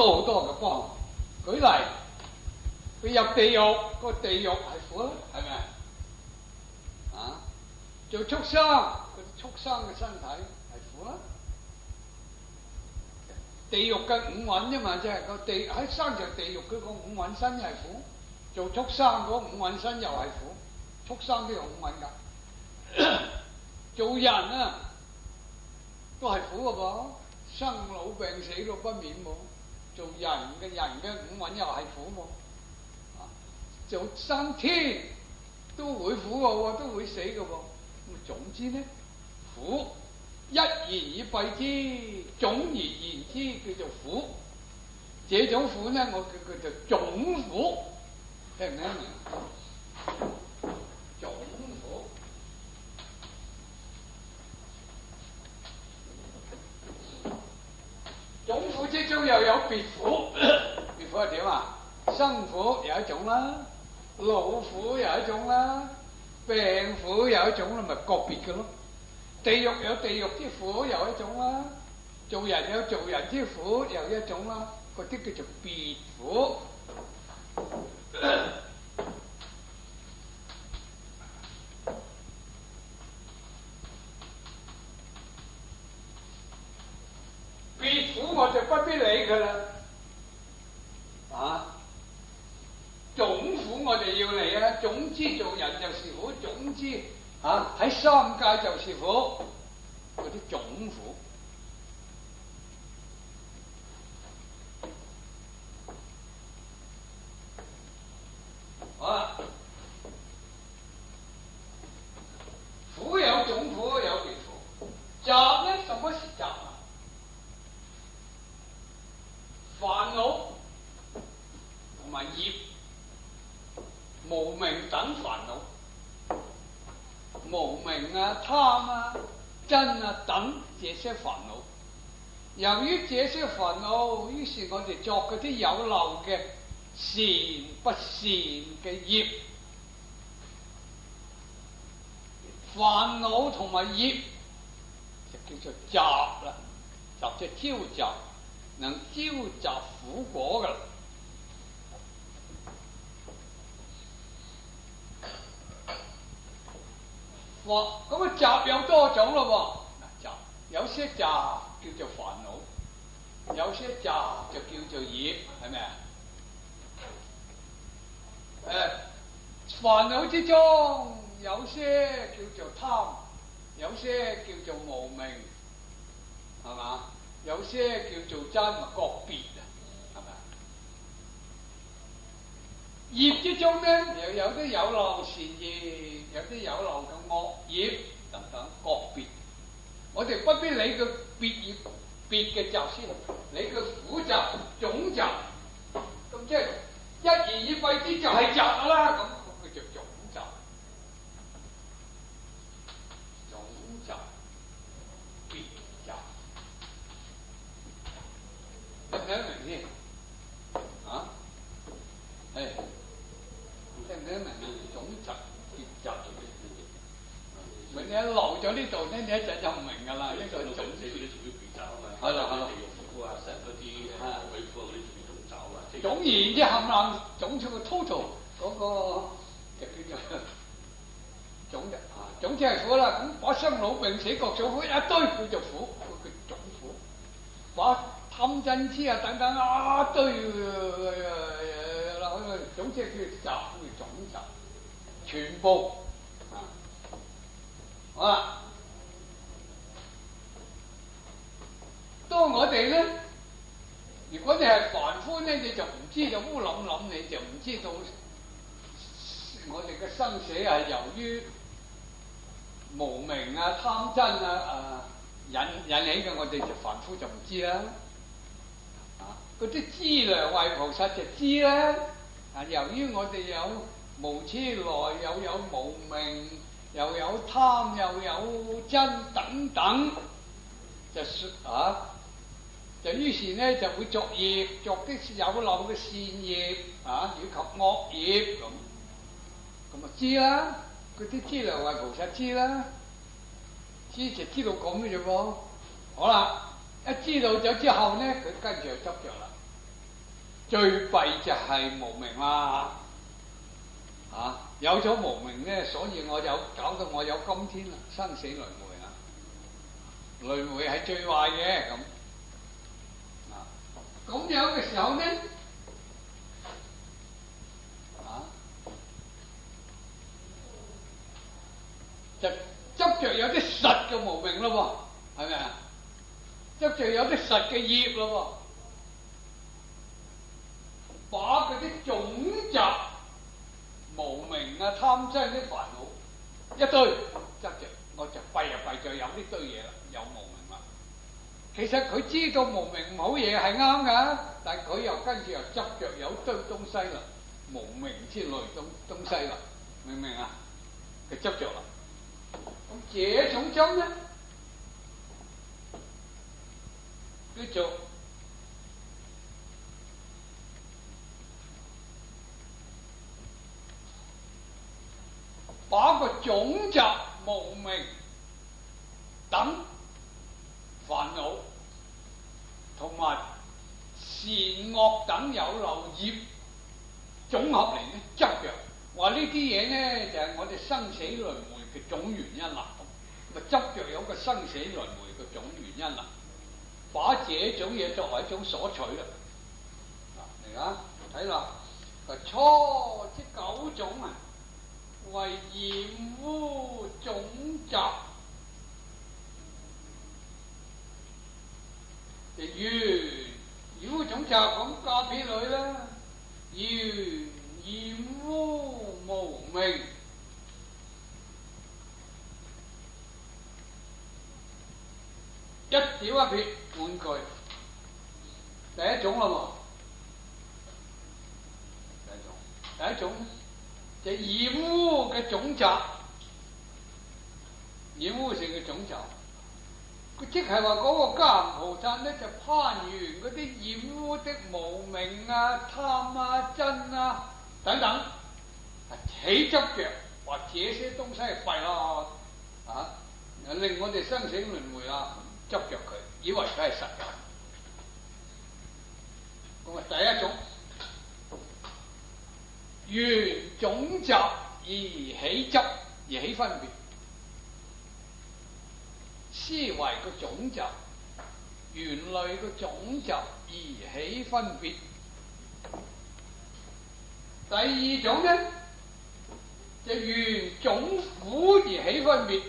好多嘅幫助。舉例，佢入地獄，個地獄係苦啦，係咪啊？做畜生，個畜生嘅身體係苦啦。地獄嘅五蘊啫嘛，即係個地喺生着地獄嗰個五蘊身係苦，做畜生嗰五蘊身又係苦，畜生都有五蘊㗎。做人啊，都係苦嘅噃，生老病死都不免喎。做人嘅五蘊又係苦喎。做生天都會苦嘅喎，都會死嘅喎。咁總之呢，苦一言以蔽之，總而言之叫做苦。這種苦呢，我叫佢做總苦，聽唔聽明？總苦。總苦之中又有別苦，別苦係點啊？生苦有一種啦，老苦有一種啦，病苦有一種啦，咪個別嘅咯。地獄有地獄之苦有一種啦，做人有做人之苦又一種啦，嗰啲叫做別苦。別苦我就不必理佢啦，總苦我哋要理啊。總之做人就是苦，總之喺三界就是苦，嗰啲總苦。好啦，苦有總苦，有別苦。集呢？什麼是集啊？煩惱同埋業、無明等煩惱，無明啊、貪啊、瞋啊等這些煩惱。由於這些煩惱，於是我哋作嗰啲有漏嘅善不善嘅業。煩惱同埋業就叫做集啦，集即係招集。能招集苦果噶啦。哇！咁啊集有多種咯喎。集有些集叫做煩惱，有些集就叫做業，係咪啊？煩惱之中有些叫做貪，有些叫做無明，係嘛？有些叫做真個別啊，係咪？業之中呢，又有啲有漏善業，有啲有漏嘅惡業等等個別。我哋不必理個別業別嘅集先，理個苦集總集。咁即係一言以蔽之就係集啦。咁佢叫總集。總集。聽唔聽明先？聽唔聽明？總集結集做咩？咪你一漏咗呢度咧，你一陣就唔明㗎啦。呢個總集嗰啲屬於別集啊嘛。係啦，地獄苦啊、成嗰啲鬼苦嗰啲屬於總集啊。總而言之，冚唪唥總出個 total 嗰個就叫做總集啊。總之係苦啦，咁把生老病死各種苦一堆叫做苦，叫總苦。把貪嗔癡啊等等一堆總之叫集，叫總集，全部好啦。當我哋咧，如果你係凡夫咧，你就唔知道烏諗諗，你就唔知道我哋嘅生死係由於無明啊、貪嗔啊引起嘅，我哋就凡夫就唔知啦。嗰啲資糧位菩薩就知啦。由於我哋有無始來，又有無明，又有貪，又有瞋等等，就於是呢就會作業，作啲有漏嘅善業以及惡業咁啊知啦。嗰啲資糧位菩薩知啦，知就知道咁嘅啫噃。好啦，一知道咗之後呢，佢跟住就執着啦。 最弊就係無明啦。有咗無明咧，所以搞到我有今天啦，生死輪迴啊！輪迴係最壞嘅咁。咁樣嘅時候呢，就執着有啲實嘅無明咯喎，係咪啊？執着有啲實嘅業咯喎，把嗰啲種雜無明啊、貪嗔啲煩惱一堆執着，我就弊在有呢堆嘢啦，有無明啦。其實佢知道無明唔好嘢係啱㗎，但係佢又跟住又執着有堆東西啦，無明之類東西啦，明唔明啊？佢執着啦。咁這種執呢，叫做把個種雜無明等煩惱同埋善惡等有漏業總合嚟呢執着，話呢啲嘢呢就係我哋生死輪迴嘅總原因啦。咪執着有個生死輪迴嘅總原因啦，把這種嘢作為一種所取啦。嚟啊，睇落初即九種啊，為染污種雜，就染污種雜咁加俾佢啦，染污無明。一屌一撇半句，第一種啦喎，第一種就染污嘅種雜，染污性嘅種雜，佢即係話嗰個迦葉菩薩咧就攀完嗰啲染污的無明啊、貪啊、嗔啊等等，起執着，話這些東西係弊啦，令我哋生死輪迴啊！執着佢，以為佢係實嘅。咁啊，第一種緣種雜而起執，而起分別，思維個種雜，緣類個種雜而起分別。第二種呢，就緣種苦而起分別。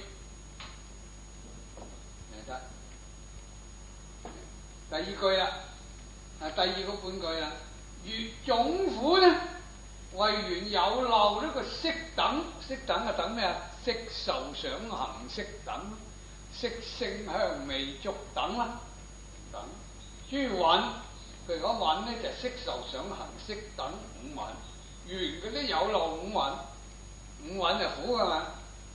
第二句啦，第二個半句啦，種苦呢，為緣有漏呢個色等，色等啊等咩啊？色受想行識等，色聲香味觸等啦，等諸蘊，譬如講蘊呢，就色受想行識等五蘊，緣嗰啲有漏五蘊，五蘊就苦㗎嘛。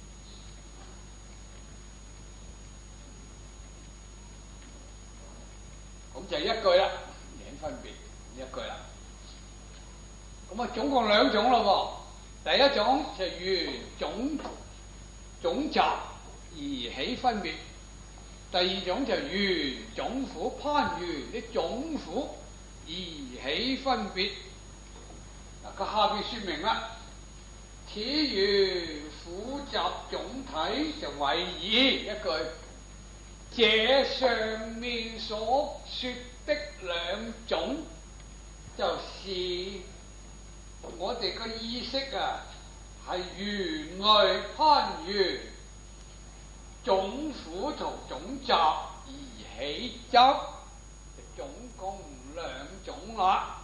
咁就一句啦，影分別一句啦。咁啊，總共兩種咯喎。第一種就緣種雜而起分別，第二種就緣種苦攀緣啲種苦而起分別。嗱，佢下邊説明啦，此緣苦雜總體就為義一句。這上面所說的兩種，就是我哋個意識啊，係緣類攀緣種苦同種雜而起執，總共兩種啦。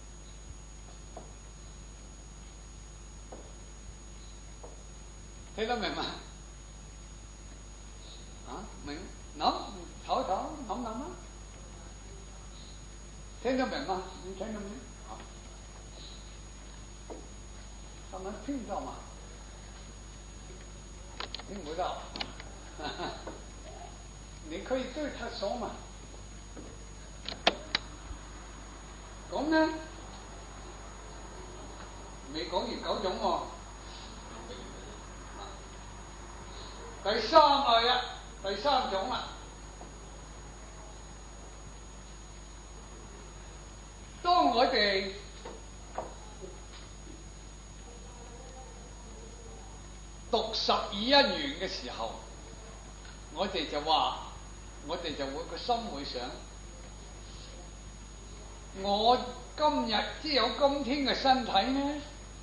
聽得明嘛？明？諗唞一唞，諗諗啦，聽得明嗎？你聽得明？他們聽到嗎？聽不到，你可以對他說嘛。咁呢，未講完九種喎，第三類啊。第三種啦，當我哋讀十二因緣嘅時候，我哋就話，我哋就會個心會想，我今日即有今天嘅身體呢，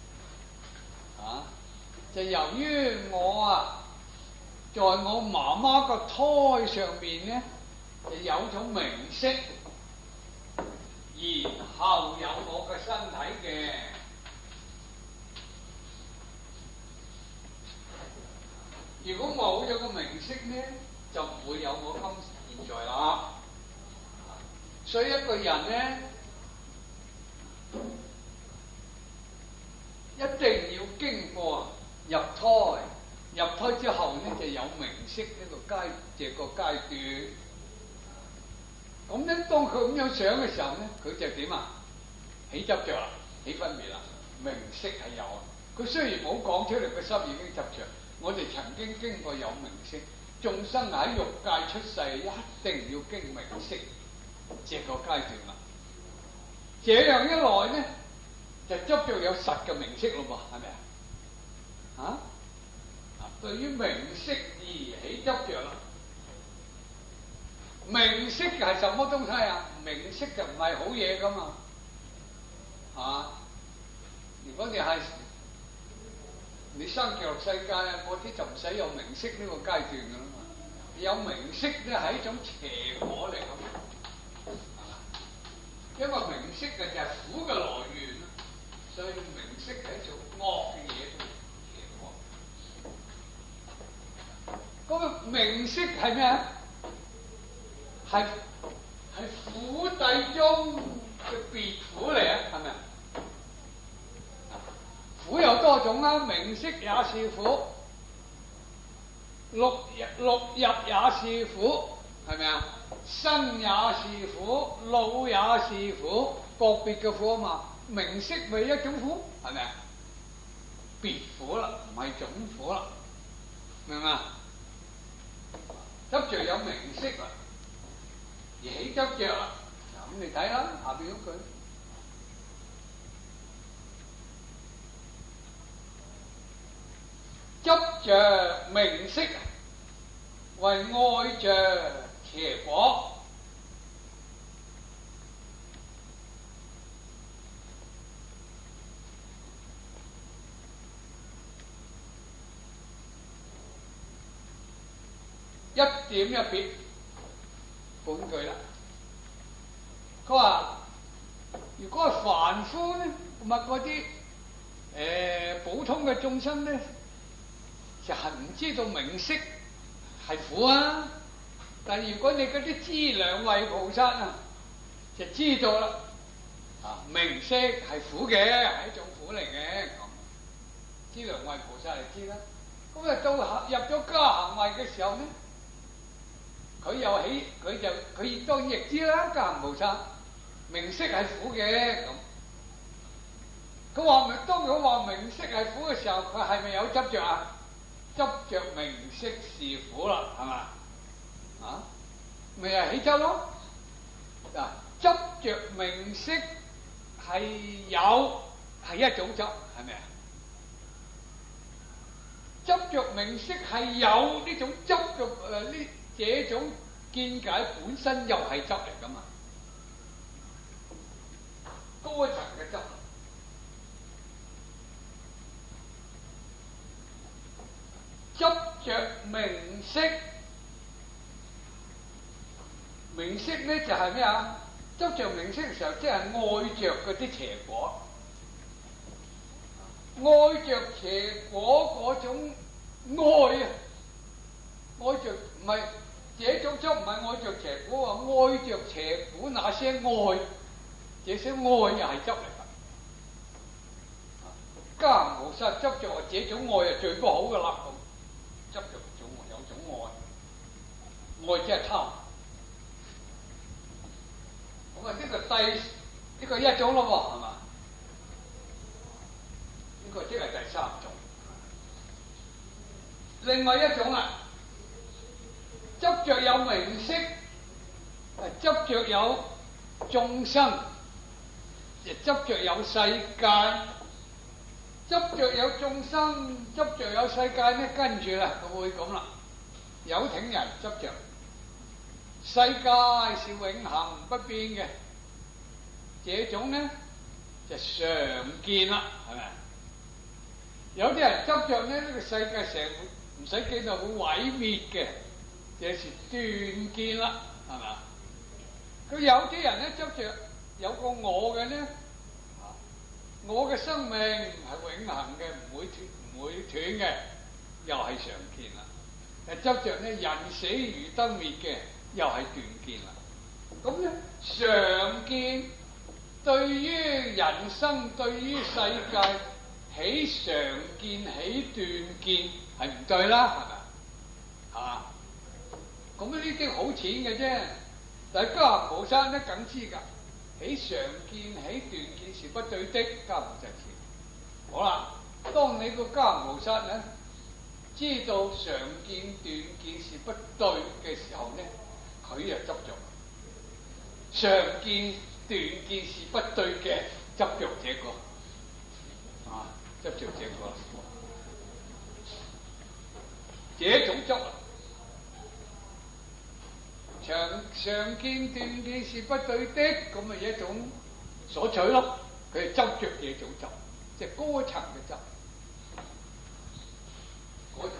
就由於我在我媽媽個胎上面呢，就有咗名色，然後有我嘅身體嘅。如果冇咗個名色呢，就唔會有我今現在啦。所以一個人呢，一定要經過入胎，入胎之後呢，就有名色呢個階段。咁咧，當佢咁樣想嘅時候呢，佢就點啊？起執着啦，起分別啦。名色係有啊，佢雖然冇講出嚟，個心已經執着。我哋曾經經過有名色，眾生喺欲界出世，一定要經名色這個階段啦。這樣一來呢，就執着有實嘅名色咯噃，係咪啊？對於名色而起執着啦。名色係什麼東西啊？名色就唔係好嘢噶嘛，如果你生極樂世界啊，嗰啲就唔使有名色呢個階段噶啦嘛。有名色咧係一種邪果嚟噶嘛，因為名色嘅就係苦嘅來源，所以名色係一種惡嘅嘢，邪果。嗰個名色係咩啊？係苦諦中嘅別苦嚟啊，係咪啊？苦有多種啊，名色也是苦，六入也是苦，係咪啊？生也是苦，老也是苦，個別嘅苦啊嘛。名色咪一種苦，係咪啊？別苦啦，唔係總苦啦，明唔明啊？執着有名色啦，而起執着啦，咁你睇啦，下邊嗰句。執着名色為愛着邪果，一點一別半句啦。佢話：如果係凡夫呢，咁啊嗰啲普通嘅眾生呢，就係唔知道名色係苦啊！但係如果你嗰啲資糧位菩薩啊，就知道啦。名色係苦嘅，係一種苦嚟嘅。咁資糧位菩薩就知啦。咁啊到入咗加行位嘅時候呢，佢當然亦知啦。加行菩薩名色係苦嘅。咁佢話當佢話名色係苦嘅時候，佢係咪有執着啊？執着名色是苦啦，係嘛？咪係起執咯。執着名色係一種執，係咪啊？執着名色係有呢種執着呢這種見解本身又係執嚟噶嘛？多層嘅執。執着名色，名色咧就係咩啊？執着名色嘅時候，即係愛着嗰啲邪果，愛着邪果嗰種愛啊，愛着唔係這種執，唔係愛着邪果啊，愛着邪果那些愛，這些愛又係執嚟㗎。加行菩薩執着話，這種愛係最不好嘅啦。執着有種愛，愛即係貪。咁啊，呢個一種咯喎，係嘛？呢個即係第三種。另外一種啦，執着有名色，執着有眾生， 就執着有世界，執着有眾生，執着有世界咧，跟住啦，佢會咁啦。有挺人執着世界是永恆不變嘅，這種呢就常見啦，係咪？有啲人執着呢個世界成唔使幾耐會毀滅嘅，這是斷見啦，係咪？佢有啲人咧執着有個我嘅呢，我嘅生命係永恆嘅，唔會斷嘅，又係常見啦。執着呢人死如燈滅嘅，又係斷見啦。咁咧常見對於人生對於世界起常見起斷見係唔對啦，係咪？啊，咁呢啲好淺嘅啫。但係家無生咧梗知㗎，起常見起斷見是不對的，家無就知。好啦，當你個家無生咧知道常見斷見是不對嘅時候咧，佢又執着。常見斷見是不對嘅執着這個，執着這個，這種執常見斷見是不對的，咁咪一種所取咯。佢係執着這種執，即係高層嘅執，嗰種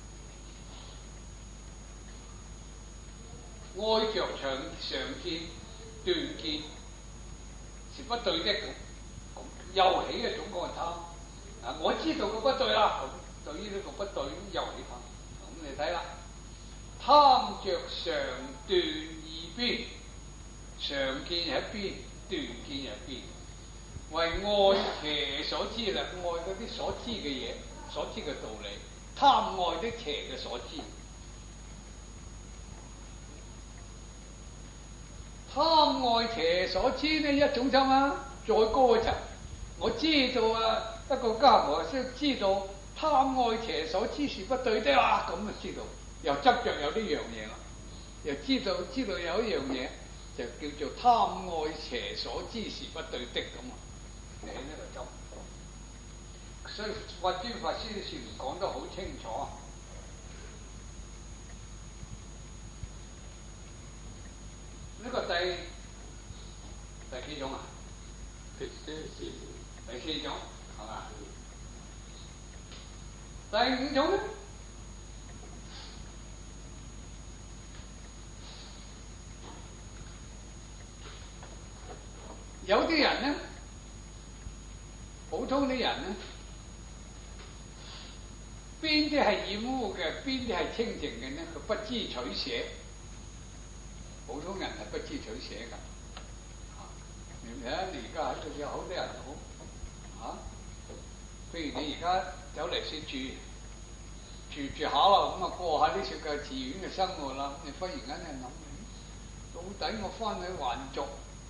愛着常見斷見是不對的，咁又起一種嗰個貪。我知道個不對啦，咁對於呢個不對又起貪。咁你睇啦，貪着常斷二邊，常見一邊，斷見一邊，為愛邪所知啦，愛嗰啲所知嘅嘢，所知嘅道理，貪愛的邪嘅所知。貪愛邪所知呢一種心啊，再高一層，我知道啊，一個家婆先知道貪愛邪所知是不對的啦，咁就知道，又執着有呢樣嘢啦，又知道有一樣嘢就叫做貪愛邪所知是不對的咁啊，你喺呢度執，所以法尊法師嘅説講得好清楚。呢個第幾種啊？第四種係嘛？第五種咧，有啲人咧，普通啲人咧，邊啲係染污嘅，邊啲係清淨嘅呢？佢不知取捨。普通人係不知取捨㗎，明唔明啊？你而家喺度有好多人好，譬如你而家走嚟先住下啦，咁啊過下啲世界寺院嘅生活啦，你忽然間就諗起，到底我翻去還俗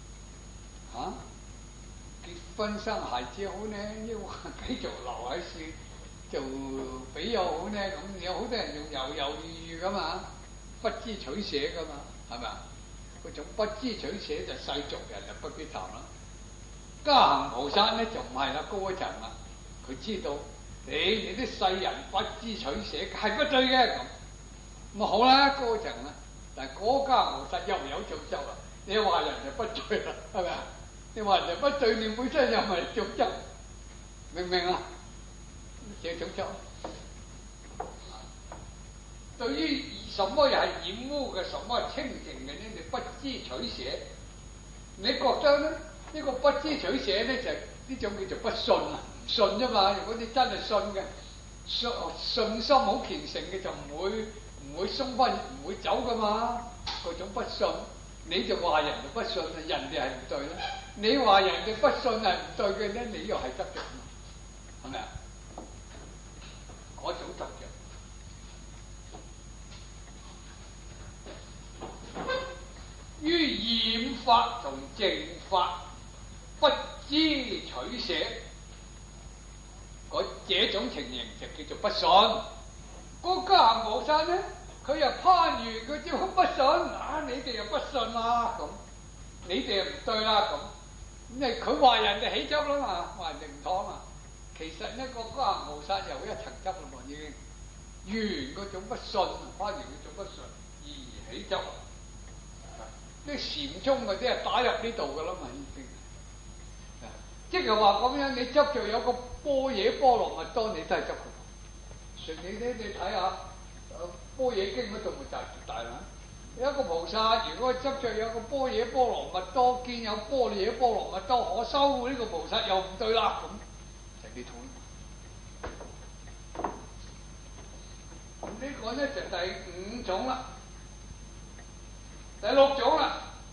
結婚生孩子好呢，抑或繼續留喺處做比較好呢？咁有好多人仲猶猶豫豫㗎嘛，不知取捨㗎嘛，係咪啊？嗰種不知取捨就世俗人就不必談啦。加行菩薩咧就唔係啦，高一層啦。佢知道你啲世人不知取捨係不對嘅咁好啦，高一層啦。但係嗰加行菩薩又有做執啦。你話人就不對啦，係咪啊？你話人就不對，你本身又唔係做執，明唔明啊？這種執。對於什麼又係染污嘅，什麼係清淨嘅呢？你不知取捨，你覺得咧？呢個不知取捨咧就係呢種叫做不信啊，唔信啫嘛。如果你真係信嘅，信心好虔誠嘅就唔會鬆翻，唔會走噶嘛。嗰種不信，你就話人哋不信啊，人哋係唔對啦。你話人哋不信係唔對嘅咧，你又係執着，係咪啊？嗰種執着。於染法同淨法不知取捨，這種情形就叫做不信。嗰加行菩薩咧，佢又攀緣，佢點會不信？你哋又不信啦咁，你哋又唔對啦咁。 咁佢話人哋起執啦嘛，話人哋唔妥嘛。其實呢個迦行菩薩又一層執啦嘛，已經緣嗰種不信，花緣嗰種不信而起執。啲禪宗嗰啲係打入呢度噶啦嘛，已經。即係話咁樣，你執著有個般若波羅蜜多，你都係執佢。所以你睇下般若經嗰度咪就係大啦。有一個菩薩，如果執著有個般若波羅蜜多，見有般若波羅蜜多可修，呢個菩薩又唔對啦，咁就呢套。咁呢個咧就第5種啦，第6種啦。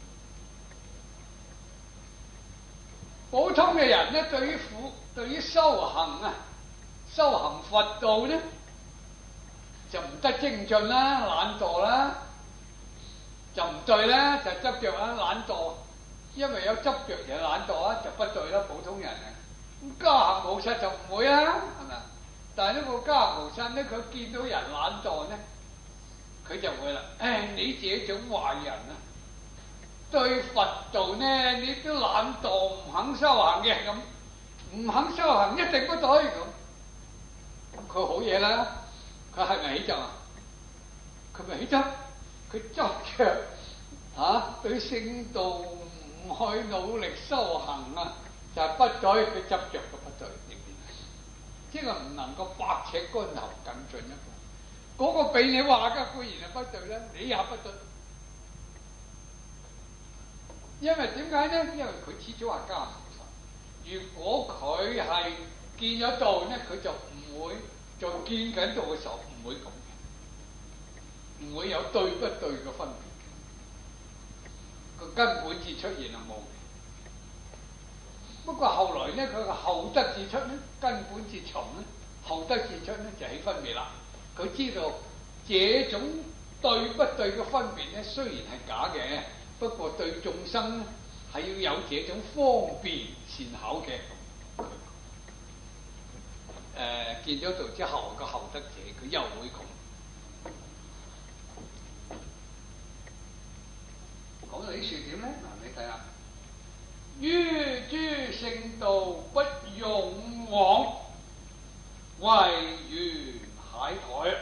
普通嘅人咧，對於修行啊，修行佛道咧，就唔得精進啦，懶惰啦，就唔對啦，就執着啦，懶惰。因為有執着就懶惰啊，就不對啦。普通人啊，咁迦行菩薩就唔會啊，係咪？但係呢個迦行菩薩咧，佢見到人懶惰咧，佢就會啦。你這種壞人啊！對佛道呢，你都懶惰唔肯修行嘅，咁唔肯修行一定不對咁。咁佢好嘢啦，佢係咪起執啊？佢咪起執？佢執着對聖道唔去努力修行啊，就係不對。佢執着嘅不對，仍然係，即係唔能夠百尺竿頭更進一步。嗰個俾你話嘅固然係不對啦，你也不對。因為點解咧？因為佢始終係迦行菩薩。如果佢係見咗道咧，佢就唔會在見緊道嘅時候唔會咁嘅，唔會有對不對嘅分別。個根本自出現係冇嘅。不過後來咧，佢個後得自出咧，根本自從咧，後得自出咧就起分別啦。佢知道這種對不對嘅分別咧，雖然係假嘅。不過對眾生咧係要有這種方便善巧嘅，見咗道之後個後得者，佢又會講到啲説點咧？嗱，你睇下，於諸聖道不勇往，惟緣懈怠。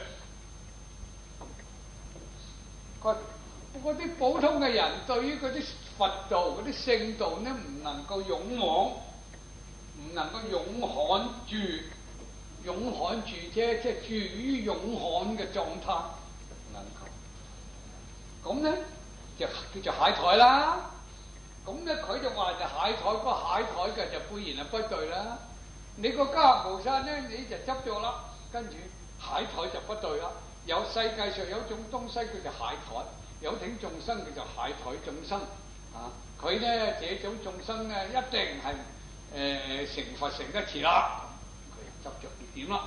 嗰啲普通嘅人對於嗰啲佛道、嗰啲聖道咧，唔能夠勇往，唔能夠勇悍住，勇悍住啫，即係住於勇悍嘅狀態，唔能夠。咁咧就叫做懈怠啦。咁咧佢就話就懈怠，個懈怠嘅就固然係不對啦。你個迦行菩薩咧，你就執咗啦，跟住懈怠就不對啦。有世界上有種東西叫做懈怠。有挺眾生叫做懈怠眾生佢咧這種眾生咧一定係成佛成得遲啦，佢執着呢點啦。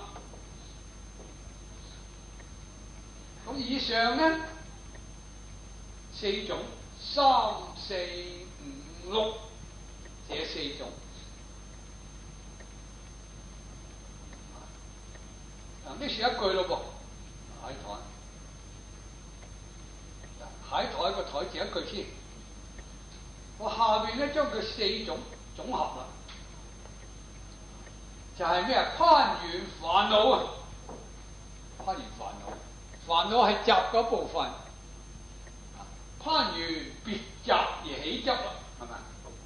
咁以上咧4種，3、4、5、6這4種。嗱，呢説一句咯噃，懈怠。懈怠個怠字一句先，我下邊咧將佢4種總合啦，就係咩啊？攀緣煩惱啊！攀緣煩惱，煩惱係集嗰部分，攀緣別集而起執啦，係咪？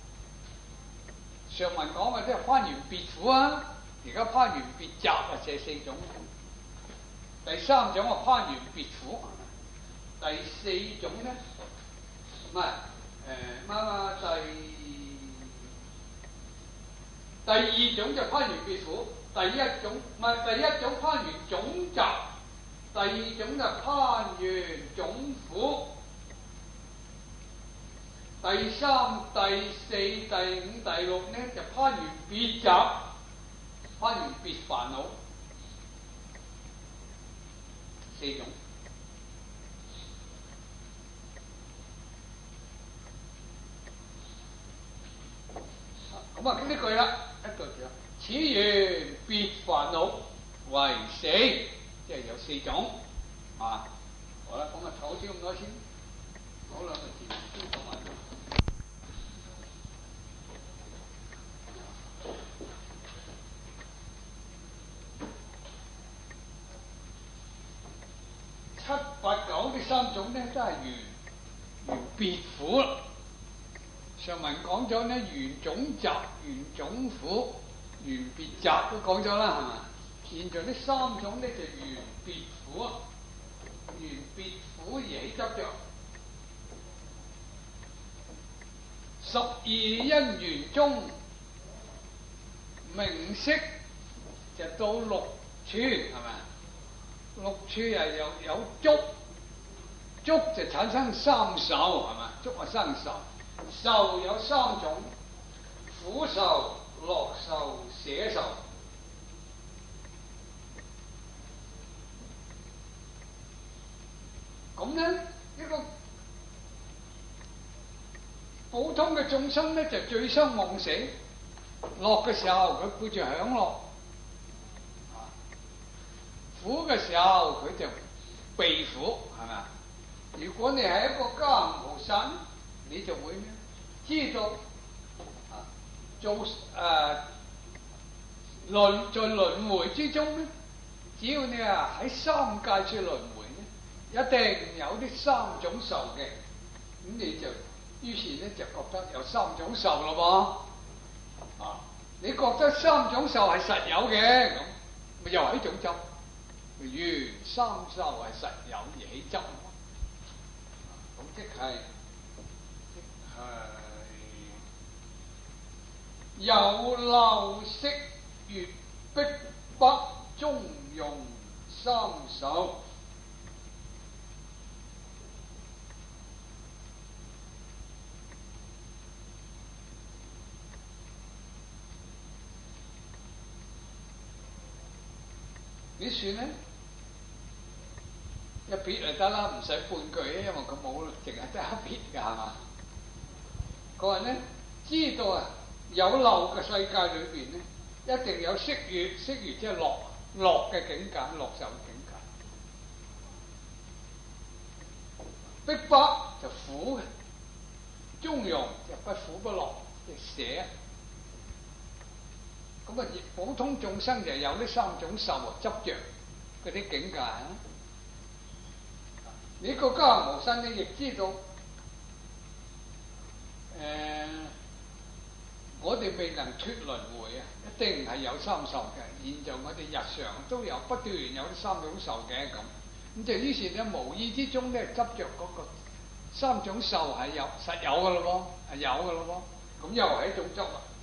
上文講嘅即係攀緣別苦啊，而家攀緣別集啊，這4種。第3種啊，攀緣別苦。第4種咧，唔係第2種就攀緣別苦，第1種攀緣總集，第2種就攀緣總苦，第3、第4、第5、第6咧就攀緣別集，攀緣別煩惱，4種。咁啊，呢句啦，一句就此緣別煩惱為4，即係有4種啊。好啦，咁啊，唞先咁多先，好啦，先講埋。 三種咧都係緣別苦。上文講咗咧緣種集、緣種苦、緣別集都講咗啦，係嘛？現在呢三種咧就緣別苦，緣別苦而起執着。12因緣中，名色就到6處，係咪？6處有觸，觸就產生三受，係嘛？觸啊生受，受有三種：苦受、樂受、捨受。咁咧，呢個普通嘅眾生咧，就醉生夢死。樂嘅時候，佢顧住享樂；苦嘅時候，佢就避苦，係咪？如果你係一個家行菩薩，你就會知道做在輪迴之中咧，只要你喺三界處輪迴咧，一定有呢三種受嘅。咁你就於是咧就覺得有三種受咯噃。你覺得三種受係實有嘅，咁咪又係一種執。緣三受係實有而起執，咁即係有漏色悅逼迫中庸三受。你算咧，一撇就得啦，唔使半句啊，因為佢冇淨係得一撇㗎，係嘛？佢話咧，知道啊，有漏嘅世界裏邊咧，一定有色悅，色悅即係樂嘅境界，樂受嘅境界。逼迫就苦嘅，中庸就不苦不樂，即係捨。咁啊，普通眾生就有呢三種受啊，執着嗰啲境界。你個家行無生，你亦知道，我哋未能脫輪迴啊，一定係有三受嘅。現在我哋日常都有不斷有呢三種受嘅咁就於是咧無意之中咧執着嗰個三種受係實有嘅咯喎，係有嘅咯喎，咁又係一種執啊。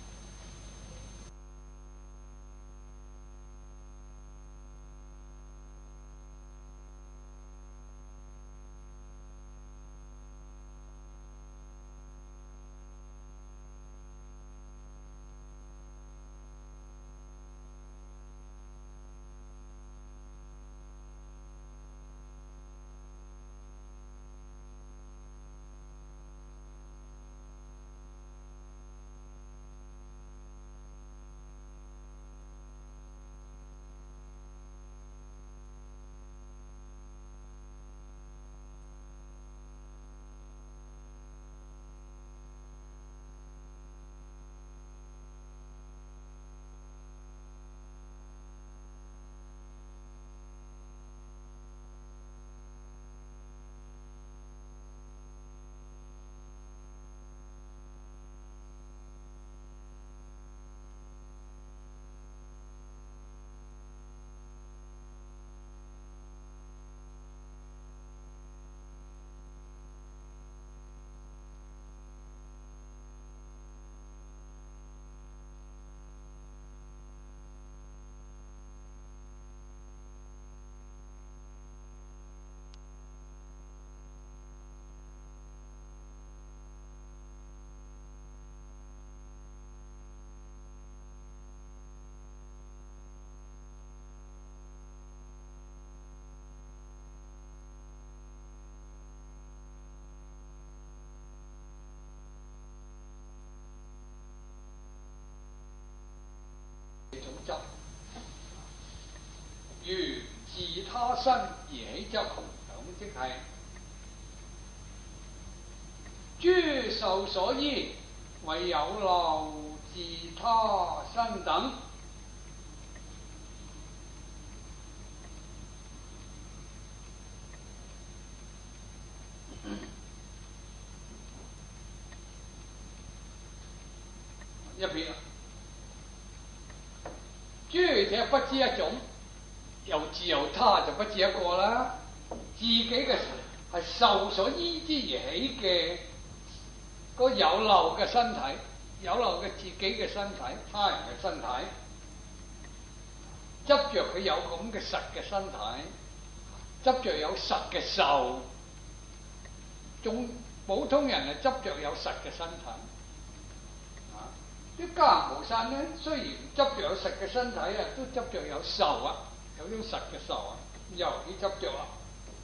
執緣自他身而起執，咁即係諸受所依，為有漏自他身等。 一撇啦。諸且不知一種，由自由他就不止一個啦。自己嘅係受所依之而起嘅個有漏嘅身體，有漏嘅自己嘅身體，他人嘅身體，執着佢有咁嘅實嘅身體，執着有實嘅受。仲普通人係執着有實嘅身體。啲家無散咧，雖然執着有實嘅身體啊，都執着有受啊，有種實嘅受啊，又幾執着啦。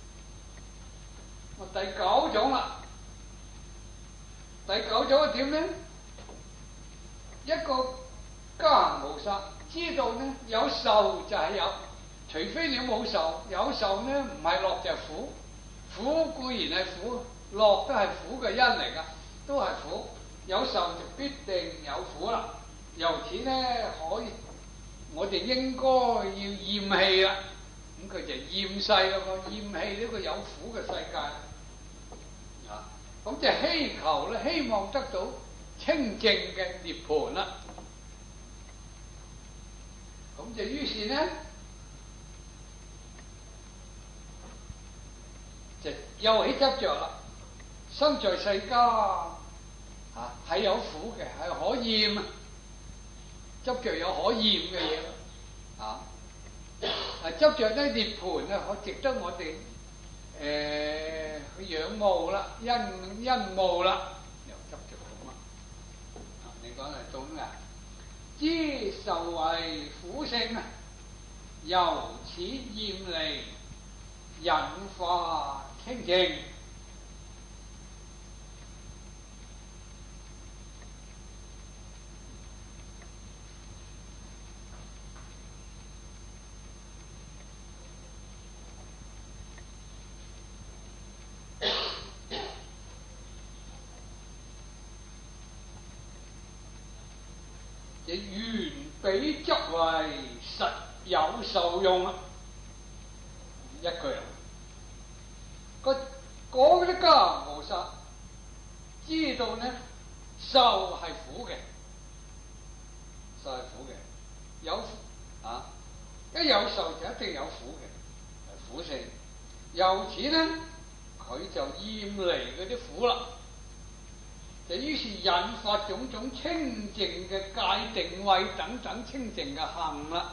第九種啦，第九種係點咧？一個家無散，知道咧有受就係有，除非你冇受，有受咧唔係樂就係苦，苦固然係苦，樂都係苦嘅因嚟噶，都係苦。有受就必定有苦啦，由此咧可以，我哋應該要厭棄啦。咁佢就厭世咯，厭棄呢個有苦嘅世界。咁就希求咧，希望得到清淨嘅涅槃啦。咁就於是咧，就又起執着啦。生在世間係有苦嘅，係可厭，執着有可厭嘅嘢咯。執着咧涅槃咧，可值得我哋去仰慕啦，欣慕啦，又執着咁啊！你講係種啊，知受為苦性啊，由此厭離，引化清淨。緣彼執為實有受用啊！一句啊，個講啲家無散，知道呢受係苦嘅，受係苦嘅，有一有受就一定有苦嘅，係苦性。由此呢，佢就厭離嗰啲苦啦。就於是引發種種清淨嘅界定位等等清淨嘅行啦。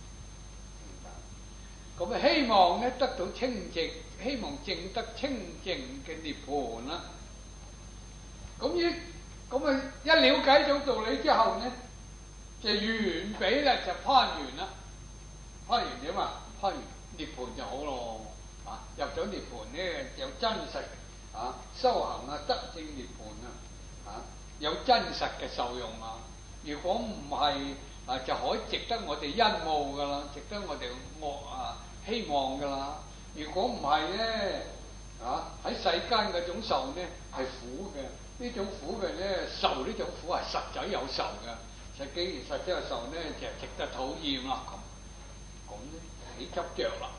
咁啊，希望咧得到清淨，希望證得清淨嘅涅槃啦。咁一了解咗道理之後呢，就緣彼啦，就攀緣啦。攀緣點啊？攀緣涅槃就好咯。入咗涅槃咧，有真實修行得證涅槃有真實嘅受用啊！如果唔係就可以值得我哋欣慕噶啦，值得我哋希望噶啦。如果唔係咧，喺世間嗰種受咧係苦嘅，呢種苦嘅咧受呢種苦係實在有受嘅。既然實在有受咧，就值得討厭啦。咁咧起執着啦。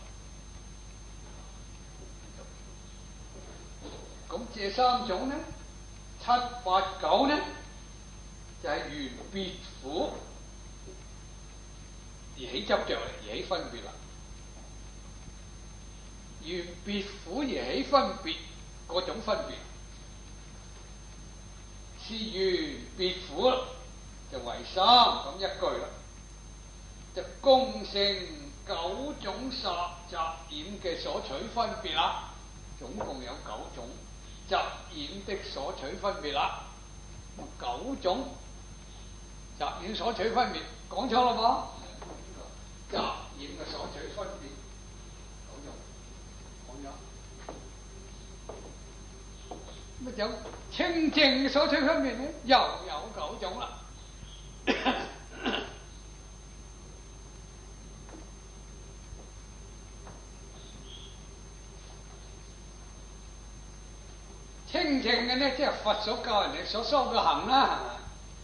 咁這三種咧。七八九呢，就係緣別苦而起執着，而起分別啦。緣別苦而起分別嗰種分別，是緣別苦就為三咁一句啦。就共成九種雜染嘅所取分別啦，總共有九種。雜染的所取分別啦，九種雜染所取分別，講錯啦噃。雜染嘅所取分別，九種講咗。咁有清淨嘅所取分別咧，又有九種啦。清淨嘅咧，即係佛所教人哋所修嘅行啦，係嘛？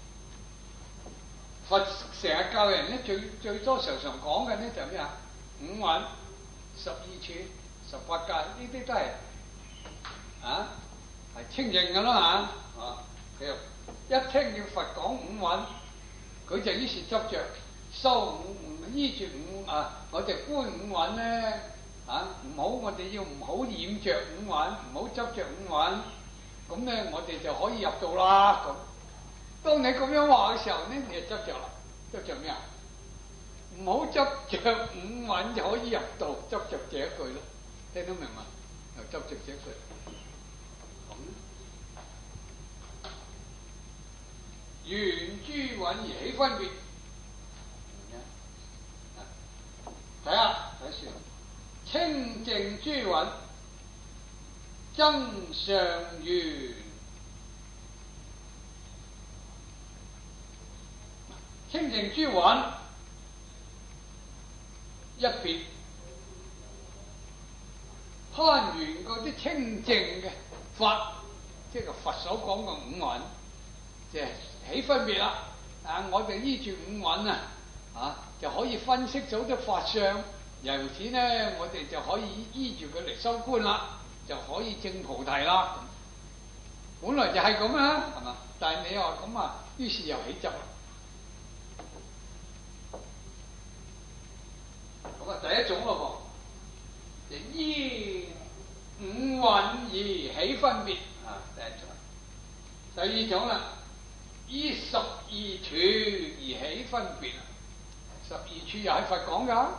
佛成日教人咧，最多常講嘅咧就係咩啊？五蘊、12處、18界，呢啲都係係清淨嘅啦嚇。佢又一聽見佛講五蘊， 佢就於是執着修依住我哋觀五蘊咧唔好，我哋要唔好染着五蘊，唔好執着五蘊，咁咧我哋就可以入道啦。咁當你咁樣話嘅時候咧，你就執着啦，執着咩啊？唔好執着五蘊就可以入道，執着這一句咯，聽到明嘛？又執着這一句。緣諸蘊而起分別，睇下睇書，清淨諸蘊增上緣，清淨諸蘊一別，攀緣嗰啲清淨嘅法，即係佛所講嘅五蘊，即係起分別啦。我哋依住五蘊就可以分析到啲法相，由此呢，我哋就可以依住佢嚟修觀啦，就可以證菩提啦。本來就係咁啊，係嘛？但係你話咁於是又起執啦。咁第一種咯噃，就依五蘊而起分別第一種。第二種啦，依十二處而起分別。十二處又係佛講噶，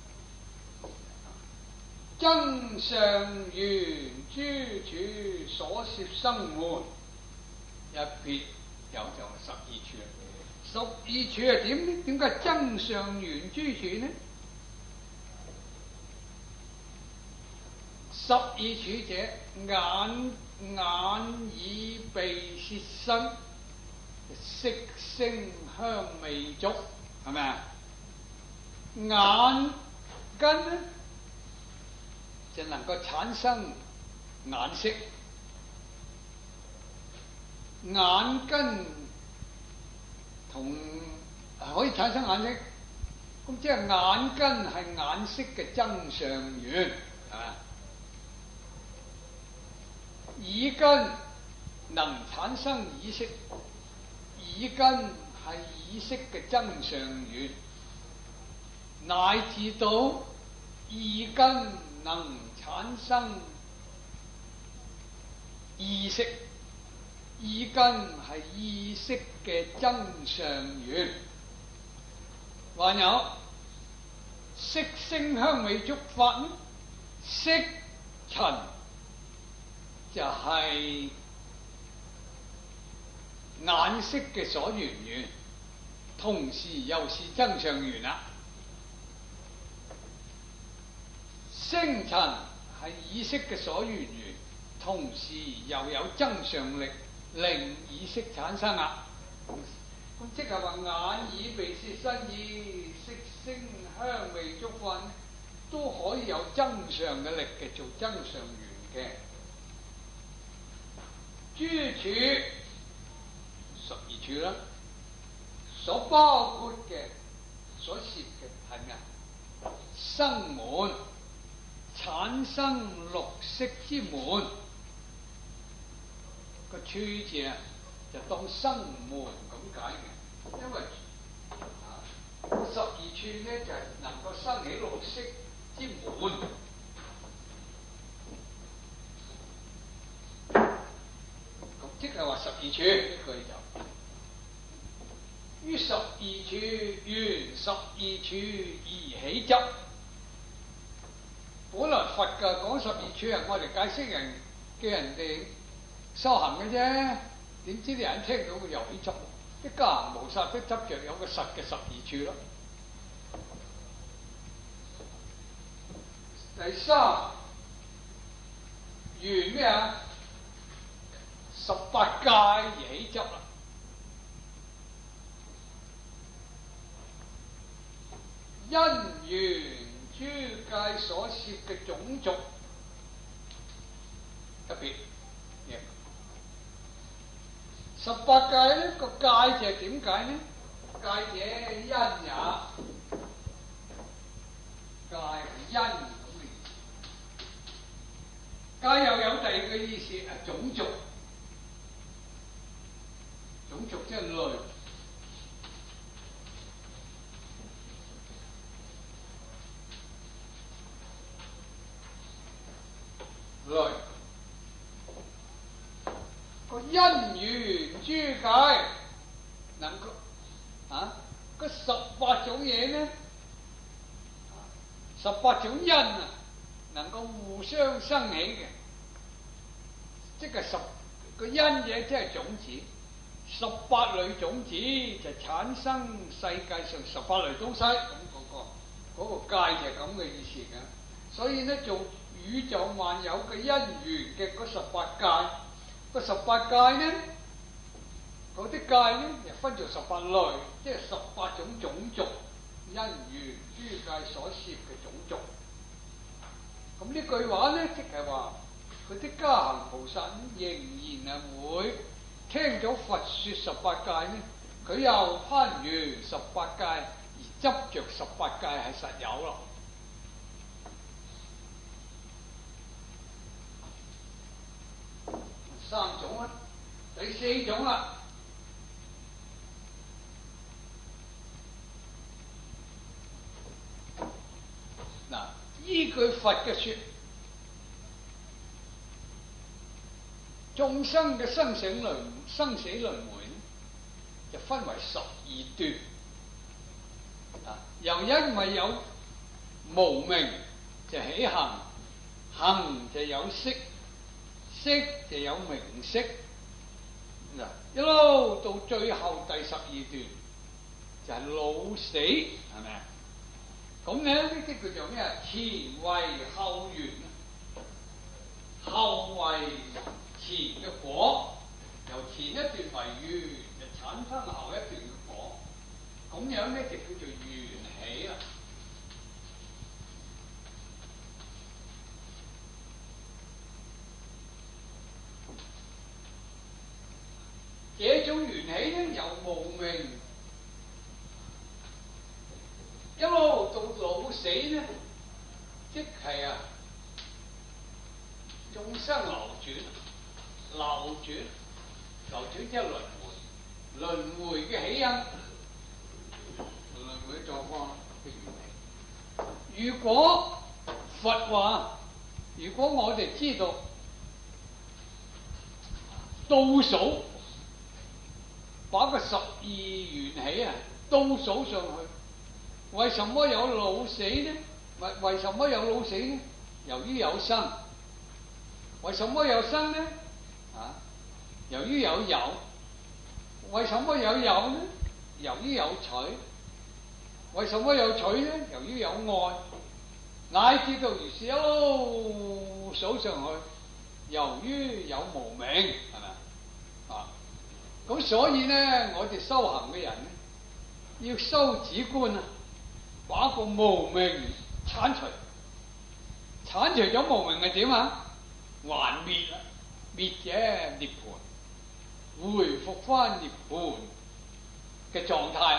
增上緣諸處所攝生門，一別有就十二處。十二處係點呢？點解增上緣諸處呢？十二處者，眼耳鼻舌身，色聲香味觸，係咪啊？眼根呢就能夠產生眼色，眼根同可以產生眼色，咁即係眼根係眼色嘅增上緣，係嘛？耳根能產生耳色，耳根係耳色嘅增上緣，乃至到意根能產生意識，意根係意識嘅增上緣。還有色聲香味觸法呢？色塵就係眼色嘅所緣緣，同時又是增上緣啦。聲塵係意識嘅所緣緣，同時又有增上力，令意識產生啦。咁即係話眼耳鼻舌身意色聲香味觸法都可以有增上嘅力嘅，做增上緣嘅。諸處十二處啦，所包括嘅、所攝嘅係咩啊？生門，產生六識之門。個處字就當生門咁解嘅，因為十二處咧就係能夠生起六識之門。即係話十二處呢句就於十二處緣十二處而起執。本來佛嘅講十二處係我哋解釋人叫人哋修行嘅啫，點知啲人聽到佢又起執？啲家行無剎都執着有個實嘅十二處咯。第三緣咩啊？18界而起執啦，因緣諸界所攝嘅種族特別。18界呢個界就係點解呢？界者因也，界係因咁嘅意思。界又有第二個意思係種族。種族即係類， 個因緣諸界能夠嗰18種嘢呢，18種因啊，能夠互相生起嘅，即係10個因嘢，即係種子。18類種子就產生世界上18類東西，咁嗰個界就係咁嘅意思嘅。所以呢，做宇宙萬有嘅因緣嘅嗰18界，個18界呢，嗰啲界呢，又分做18類，即係18種種族，因緣諸界所攝嘅種族。咁呢句話呢，即係話佢啲加行菩薩仍然係會聽咗佛説18界呢，佢又攀緣18界，而執着18界係實有咯。3種啦，第4種啦。嗱，依據佛嘅説，眾生嘅生死輪迴就分為12段。又因為有無明就起行，行就有識，識就有名色。嗱，一路到最後第12段就係老死，係咪啊？咁咧呢啲叫做咩啊？前為後緣，後為前嘅果，由前一段為緣，就產生後一段嘅果。咁樣咧就叫做緣起啦。這種緣起咧，由無明一路到老死呢，即係眾生流轉即係輪迴，輪迴嘅起因，輪迴嘅狀況嘅緣起。如果佛話，如果我哋知道倒數，把個12緣起倒數上去。為什麼有老死呢？為什麼有老死呢？由於有生。為什麼有生呢？由於有有。為什麼有有呢？由於有取。為什麼有取呢？由於有愛。乃至到如是一路數上去，由於有無明，係咪啊？咁所以呢，我哋修行嘅人呢，要修止觀啊！把個無明剷除，剷除咗無明係點啊？還滅啦，滅者涅槃，回復翻涅槃嘅狀態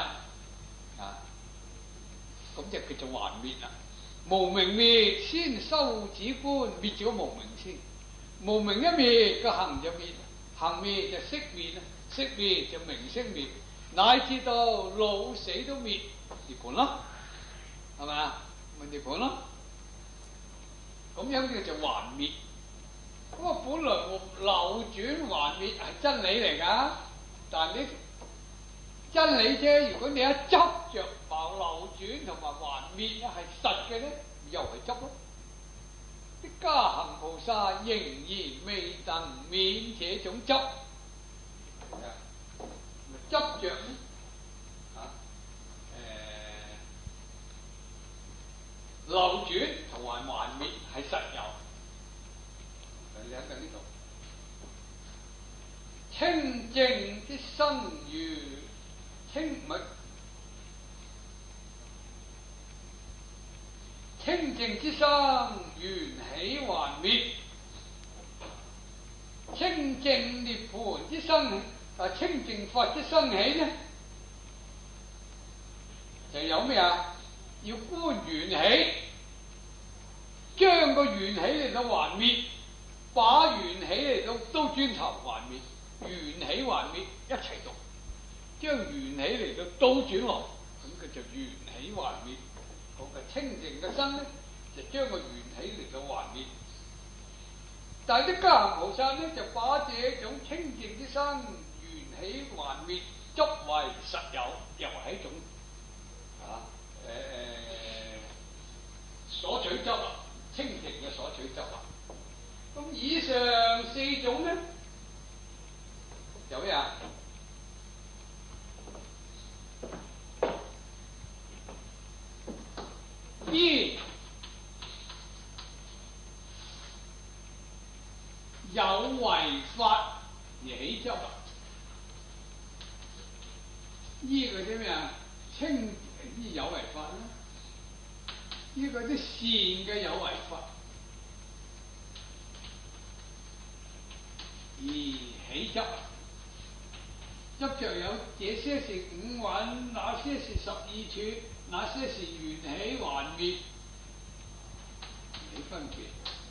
咁就叫做還滅啦。無明滅，先修止觀，滅咗無明先。無明一滅，個行就滅，行滅就識滅啦，識滅就名色滅，乃至到老死都滅，涅槃咯。係咪啊？咪涅槃咯，咁樣叫做還滅。咁啊，本來流轉還滅係真理嚟㗎，但係你真理啫。如果你一執着話流轉同埋還滅係實嘅咧，又係執咯。啲加行菩薩仍然未能免這種執，執着流轉同埋還滅係實有。你睇緊呢度，清淨之生緣，清淨之生緣起還滅，清淨涅槃之生清淨法之生起呢，就有咩啊？要觀緣起，將個緣起嚟到還滅，把緣起嚟到都轉頭還滅，緣起還滅一齊讀，將緣起嚟到倒轉來，咁佢就緣起還滅。嗰個清淨嘅身咧，就將個緣起嚟到還滅。但係啲加行菩薩咧，就把這種清淨生緣起還滅，執為實有，又係一種所取執啊，清淨嘅所取執啊。咁以上四種咧，有咩啊？依有為法而起執啊！依個啲咩啊？清依有為法啦，依個啲善嘅有為法而起執，執着有這些是五蘊，那些是十二處，那些是緣起還滅，起分別。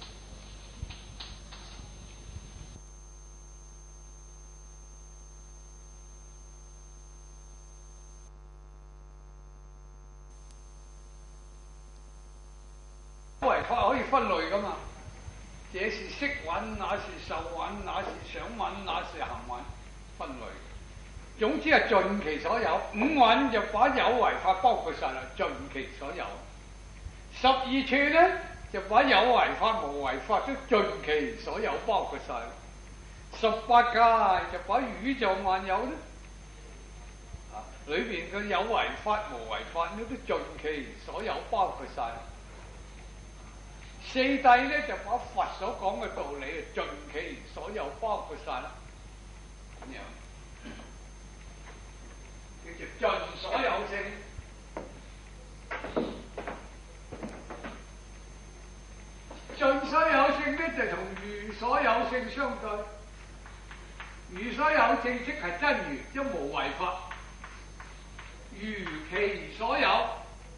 有為法可以分類噶嘛？這是色蘊，那是受蘊，那是想蘊，那是行蘊，分類。總之係盡其所有。五蘊就把有為法包括晒啦，盡其所有。十二處咧就把有為法、無為法都盡其所有包括晒。18界就把宇宙萬有咧裏邊嘅有為法、無為法都盡其所有包括晒。四諦咧就把佛所講嘅道理盡其所有包括晒啦，咁樣叫做盡所有性。盡所有性咧就同如所有性相對。如所有性即係真如，即無為法，如其所有。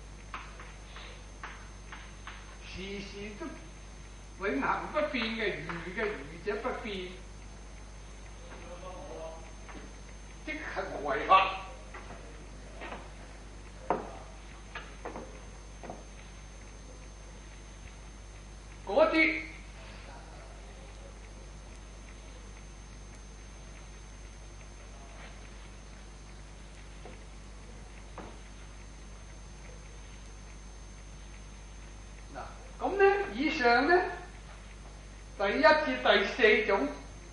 時時都永恆不變嘅如嘅如者不變，即係無為法。嗰啲咁咧，以上咧第一至第四種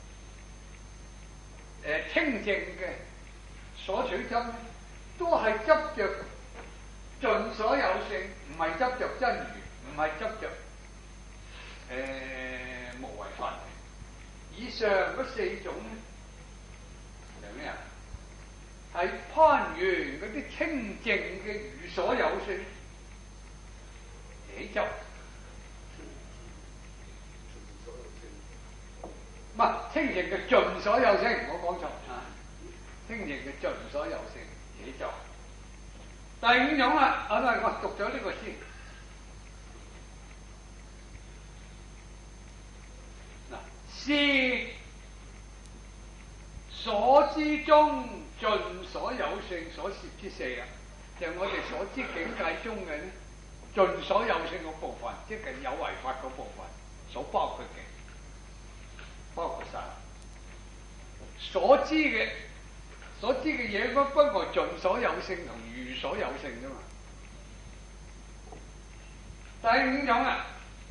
清淨嘅所取執咧，都係執着盡所有性，唔係執着真如，唔係執着無為法。以上嗰四種咧係咩啊？係攀緣嗰啲清淨嘅如所有性起執。唔係清淨嘅盡所有性，我講錯啊！清淨嘅盡所有性起執。第五種啦，我讀咗呢個先。嗱，是所知中盡所有性所攝之四啊，就係我哋所知境界中嘅咧，盡所有性嗰部分，即係有為法嗰部分所包括嘅。包括晒所知嘅嘢，不過盡所有性同如所有性啫嘛。第五種啊，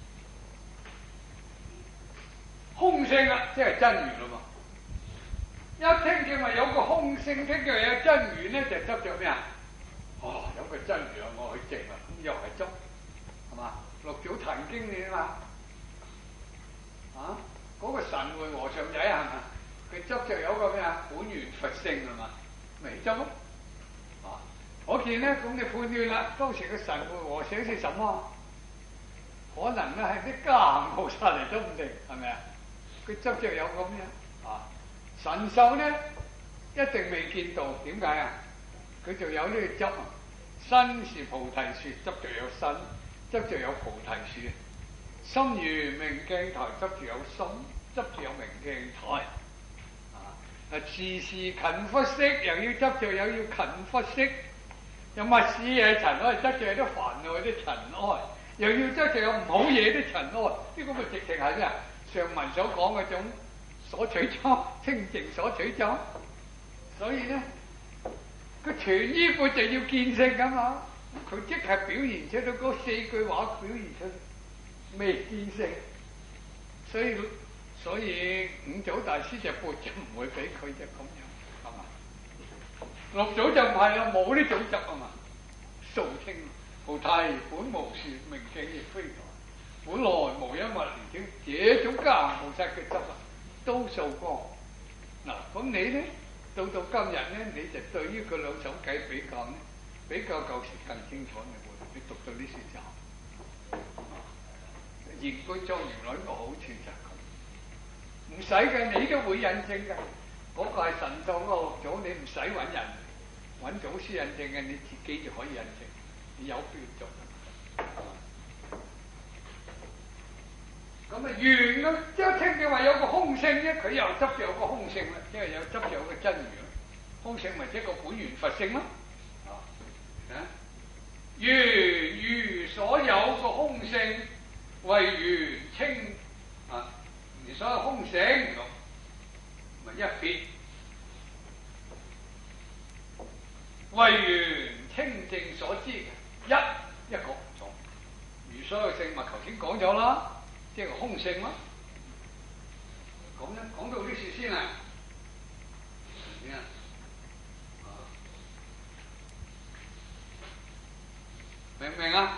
空性啊，即係真如啦嘛。一聽見話有個空性，聽見有真如咧，就執着咩啊？哦，有個真如我去證啊，咁又係執，係嘛？六祖壇經你嘛，啊？嗰個神會和尚仔係嘛？佢執着有個咩啊？本源佛性係嘛？咪執咯。啊，我見咧咁你判斷啦，當時嘅神會和尚係什麼？可能咧係啲加行菩薩嚟都唔定，係咪啊？佢執着有咁樣啊，神秀咧一定未見到，點解啊？佢就有呢個執啊，身是菩提樹，執着有身，執着有菩提樹。心如明鏡台，執住有心，執住有明鏡台。時時勤拂拭，又要執着，又要勤拂拭。有乜事嘢塵埃，執着有啲煩惱啲塵埃，又要執着有唔好嘢啲塵埃。呢個咪直情係咩啊？上文所講嗰種所取裝，清淨所取裝。所以咧，個全衣缽就要見性噶嘛。佢即係表現出到嗰4句話，表現出未見性。所以五祖大師就缽就唔會俾佢就咁樣，係嘛？六祖就唔係啦，冇呢種執啊嘛。素清菩提本無樹，明鏡亦非台。本來無一物，而且這種家行菩薩嘅執啊，都掃光。嗱，咁你咧到今日咧，你就對於佢兩首偈比較咧，比較舊時更清楚嘅喎。你讀到呢書之後，現居莊嚴論個好處就係咁，唔使嘅，你都會印證嘅。嗰個係神秀嗰個六祖，你唔使揾人揾祖師印證嘅，你自己就可以印證，你有標準。咁啊，圓咯，即係聽見話有個空性啫，佢又執住有個空性啦，即係有執住有個真如。空性咪即係個本源佛性咯。圓如所有個空性為圓清如所有空性咪一別為圓清淨所知嘅一個種，如所有性咪頭先講咗啦。即係個空性咯，講到呢處先啊，明唔明啊？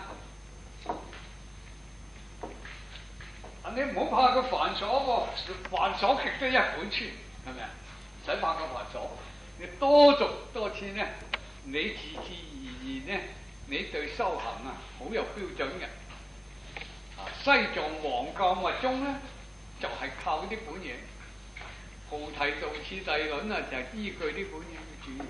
你唔好怕佢繁瑣喎，繁瑣極都一本書，係咪啊？唔使怕佢繁瑣，你多讀多次呢，你自然呢，你對修行啊好有標準嘅。西藏黃教密宗咧，就係靠呢本嘢，菩提道次第論啊，就係依據呢本嘢嘅主義。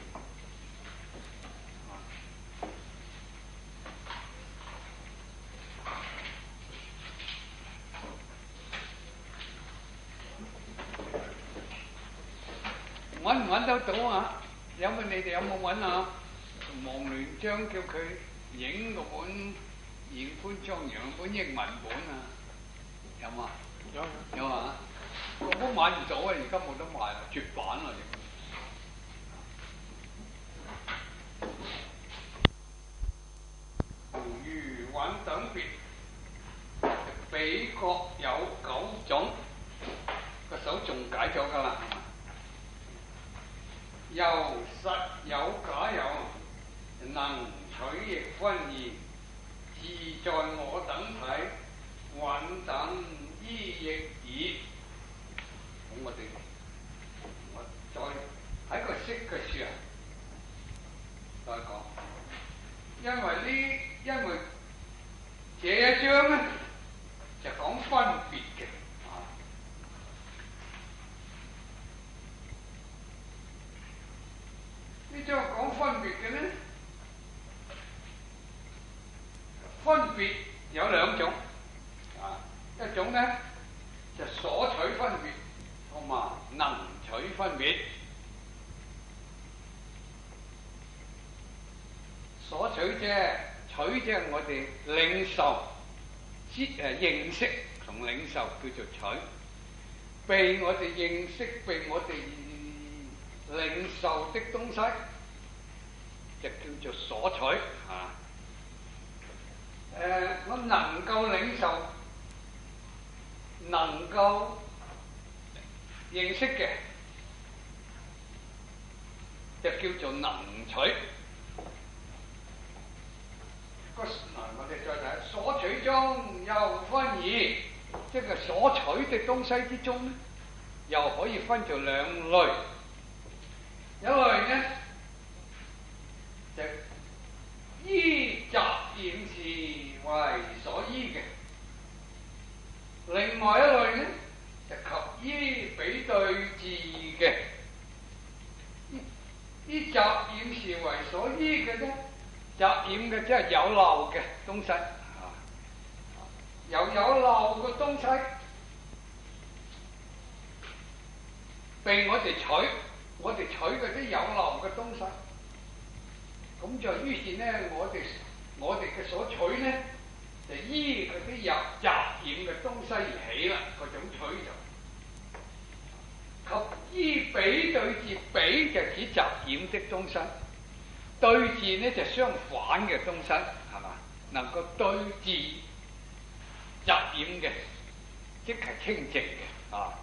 揾唔揾得到啊？你哋有冇揾啊？王聯章叫佢影嗰本現觀莊嚴本英文本啊，有嘛？有啊！我都買唔到啊，而家冇得賣啦，絕版啦。如雲等別，彼各有9種，個手仲解咗㗎啦。有實有假有，能取亦分異。自在我等體，蘊等依亦異。咁我再喺個識嘅書啊，再講。因為這一章咧就講分別嘅，呢章講分別嘅咧。分別有2種，一種咧就所取分別，同埋能取分別。所取啫，取即係我哋領受、認識同領受叫做取。被我哋認識、被我哋領受的東西，就叫做所取我能夠領受、能夠認識嘅，就叫做能取。我哋再睇所取中又分異，即係所取嘅東西之中咧，又可以分做2類。一類咧就依雜染事為所依嘅，另外一類咧就及依比對治嘅。依雜染事為所依嘅咧，雜染嘅即係有漏嘅東西，有漏嘅東西被我哋取，我哋取嗰啲有漏嘅東西。咁就於是咧，我哋嘅所取咧，就依嗰啲有雜染嘅東西而起啦。嗰種取就及依比對治，比就指雜染的東西，對治呢就相反嘅東西，係嘛？能夠對治雜染嘅，即係清淨嘅啊。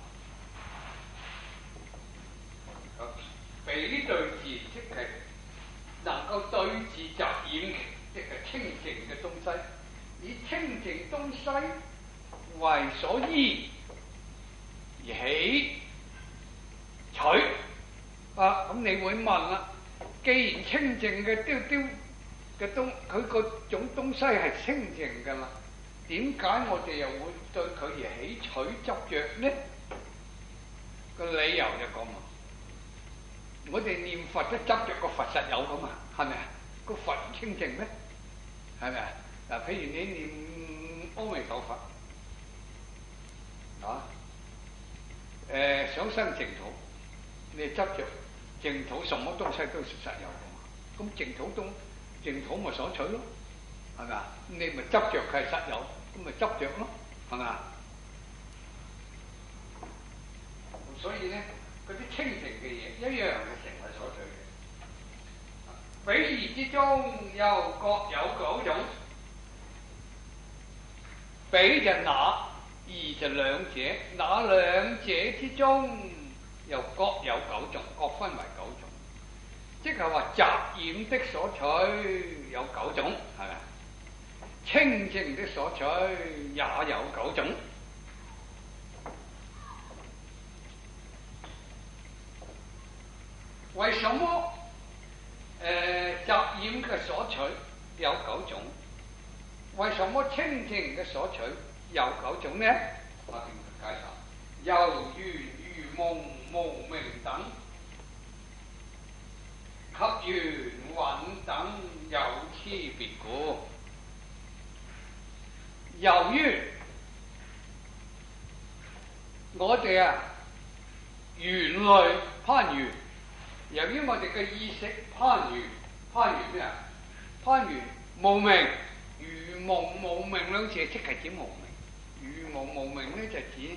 比對治即係能夠對治雜染嘅，即係清淨嘅東西，以清淨東西為所依而起取啊！咁你會問啦，既然清淨嘅嘅佢嗰種東西係清淨㗎啦，點解我哋又會對佢而起取執着呢？個理由就咁啊！我哋念佛都執着個佛實有㗎嘛，係咪啊？個佛唔清淨咩？係咪啊？嗱，譬如你念阿彌陀佛啊，想生淨土，你執着淨土，什麼東西都實有㗎嘛。咁淨土咪所取咯，係咪啊？你咪執着佢係實有，咁咪執着咯，係咪啊？所以咧，嗰啲清淨嘅嘢一樣係成為所取嘅。比喻之中又各有九種，比就那，二就兩者，那兩者之中又各有九種，各分為九種，即係話雜染的所取有九種，係咪？清淨的所取也有九種。為什麼雜染嘅所取有九種？為什麼清淨嘅所取有九種呢？我點解答？由緣如夢、無明等，及緣蘊等有差別故。由於我哋緣類攀緣。由於我哋嘅意識攀緣咩啊？攀緣無明，如夢無明兩字即係指無明。如夢無明咧就指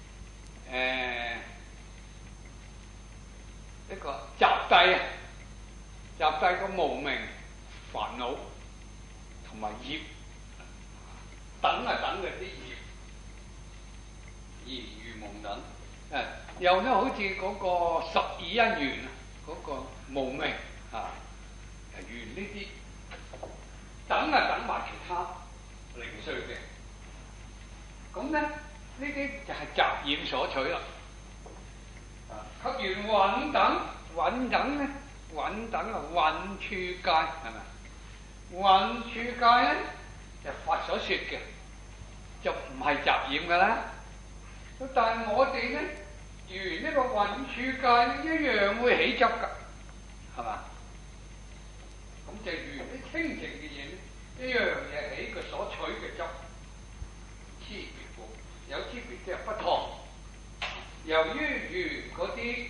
一個集諦個無明煩惱同埋業等嘅啲業，而如夢等。又咧好似嗰個十二因緣嗰個無明緣呢啲等埋其他零碎嘅，咁咧呢啲就係雜染所取啦。及緣蘊等，蘊等咧，蘊等蘊處界係咪？蘊處界咧就佛所說嘅，就唔係雜染噶啦。但係我哋咧緣呢個蘊處界一樣會起執噶，係嘛？咁就緣啲清淨嘅嘢咧，一樣嘢起個所取嘅執，差別故，有差別即係不同。由於緣嗰啲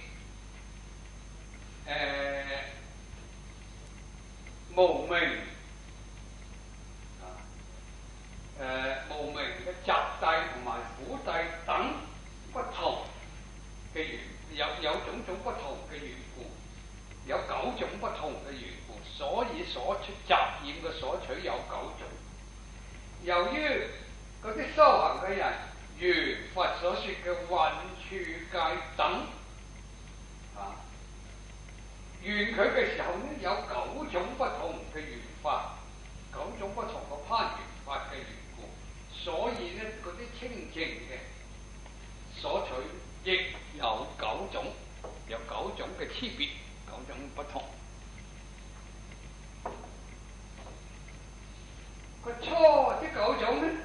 無明無明嘅集諦同埋苦諦等不同嘅緣，有種種不同嘅緣故，有九種不同嘅緣故，所以所出雜染嘅所取有九種。由於嗰啲修行嘅人如佛所說嘅蘊處界等緣佢嘅時候呢，有九種不同嘅緣法，九種不同嘅攀緣法嘅緣故，所以呢嗰啲清淨嘅所取亦有九種，有九種嘅差別，九種不同。個初啲九種呢，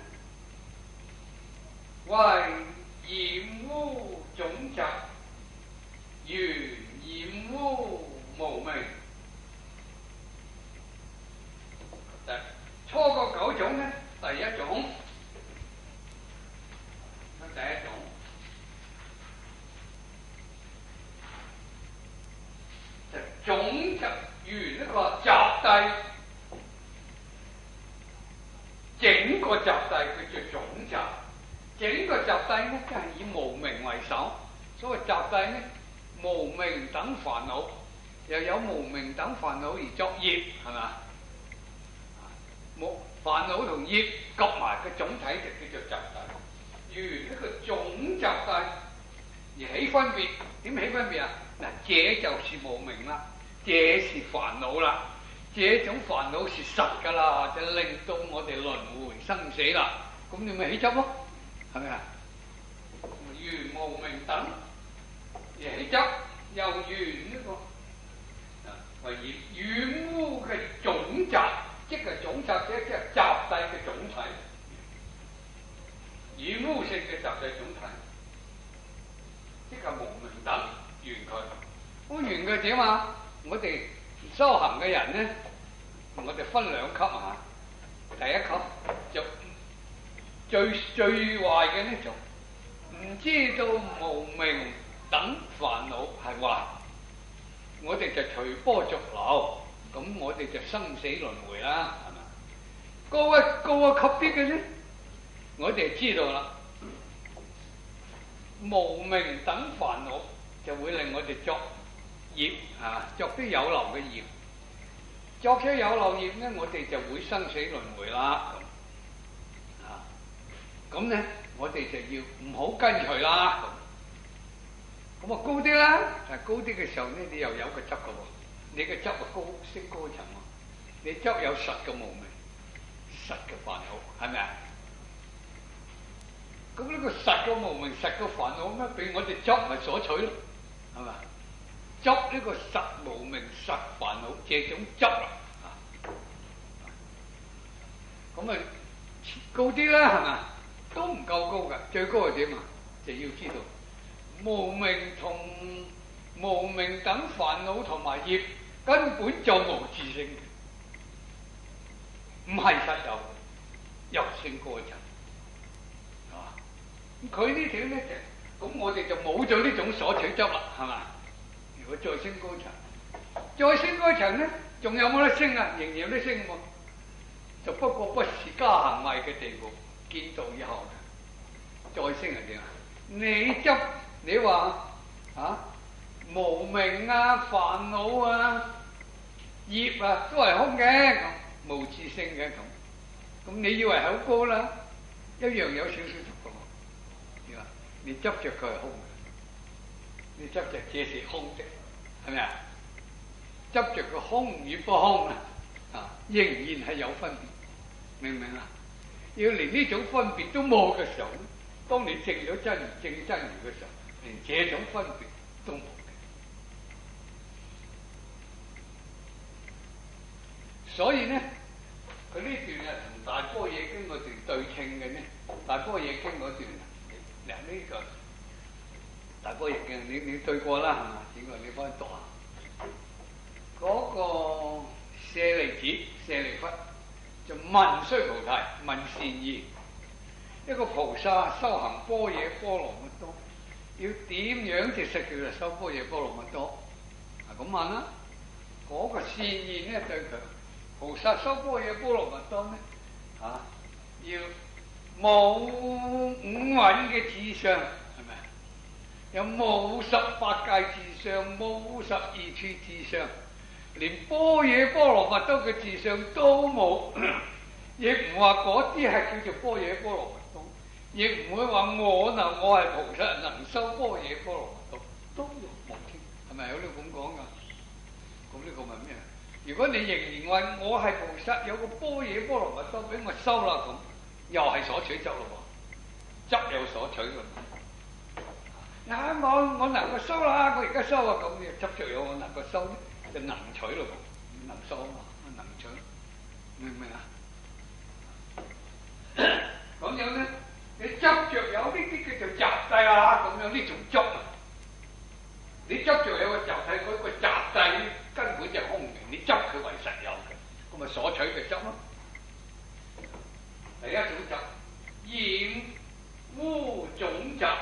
為染污種雜，緣染污無明。初個九種呢，第一種，就種雜緣呢個集諦，整個集諦佢叫種雜。整個集諦呢，都係以無明為首， 所謂集諦呢，無明等煩惱，又有無明等煩惱而作業，係咪？無煩惱同業夾埋嘅總體就叫做集諦。緣呢個總集諦而起分別，點起分別啊？嗱，這就是無明啦，這是煩惱啦，這種煩惱是實㗎啦，就令到我哋輪迴生死啦。咁你咪起執咯，係咪啊？緣無明等而起執，又緣呢個為業染污嘅總集，即係總集者，即係集諦嘅總體，染污性嘅集諦總體，即係無明等緣佢。咁緣佢點啊？我哋修行嘅人咧，我哋分兩級啊。第一級就最壞嘅呢，就唔知道無明等煩惱係壞，我哋就隨波逐流，咁我哋就生死輪迴啦，係咪？高一級啲嘅呢，我哋就知道啦，無明等煩惱就會令我哋作業啊，作啲有漏嘅業，作咗有漏業呢，我哋就會生死輪迴啦。咁咧，我哋就要唔好跟隨啦。咁啊高啲啦，但係高啲嘅時候咧，你又有個執嘅喎，你嘅執啊升高層喎，你執有實嘅無明，實嘅煩惱，係咪啊？咁呢個實嘅無明、實嘅煩惱咩？俾我哋執咪所取咯，係咪？執呢個實無明、實煩惱，這種執啦，咁啊高啲啦，係咪？都唔夠高㗎，最高係點啊？就要知道無明等煩惱同埋業根本就無自性嘅，唔係實有，又升高一層，係嘛？咁佢呢條咧就咁，我哋就冇咗呢種所取執啦，係嘛？如果再升高層，再升高層咧，仲有冇得升啊？仍然有得升喎，就不過不是加行位嘅地步。見道以後再升係點啊？你執你話啊無明啊煩惱啊業啊都係空嘅，咁無自性嘅，咁你以為係好高啦？一樣有少少足嘅喎。你執着佢係空嘅，你執着這是空的，係咪啊？執着個空與不空啊，仍然係有分別，明唔明啊？要連呢種分別都冇嘅時候，當你證咗真如、證真如嘅時候，連這種分別都冇嘅。所以呢，佢呢段啊同大般若經嗰段對稱嘅呢，大般若經嗰段嗱呢個大般若經你對過啦係嘛？點解你幫佢讀下？嗰個舍利子、舍利弗。就問須菩提，問善言，一個菩薩修行般若波羅蜜多，要點樣至實叫做修般若波羅蜜多？咁問啦。嗰個善言咧對佢，菩薩修般若波羅蜜多咧，要冇五蘊嘅智相，係咪？又冇18界智相，冇12處智相。連般若波羅蜜多嘅智相都冇，亦唔話嗰啲係叫做般若波羅蜜多，亦唔會話我係菩薩能修般若波羅蜜多，都冇聽，係咪有呢咁講㗎？咁呢個咪咩？如果你仍然話我係菩薩，有個般若波羅蜜多俾我修啦，咁又係所取執咯喎，執有所取㗎。我能夠修啦，我而家修啊，咁你執着有我能夠修咧？就能取咯，能修嘛，能取，明唔明啊？咁樣咧，你執着有呢啲叫做集諦啊，咁樣呢種執啊，你執着有個集諦，嗰個集諦根本就空嘅，你執佢為實有嘅，咁咪所取嘅執咯。第一種集，染污總集。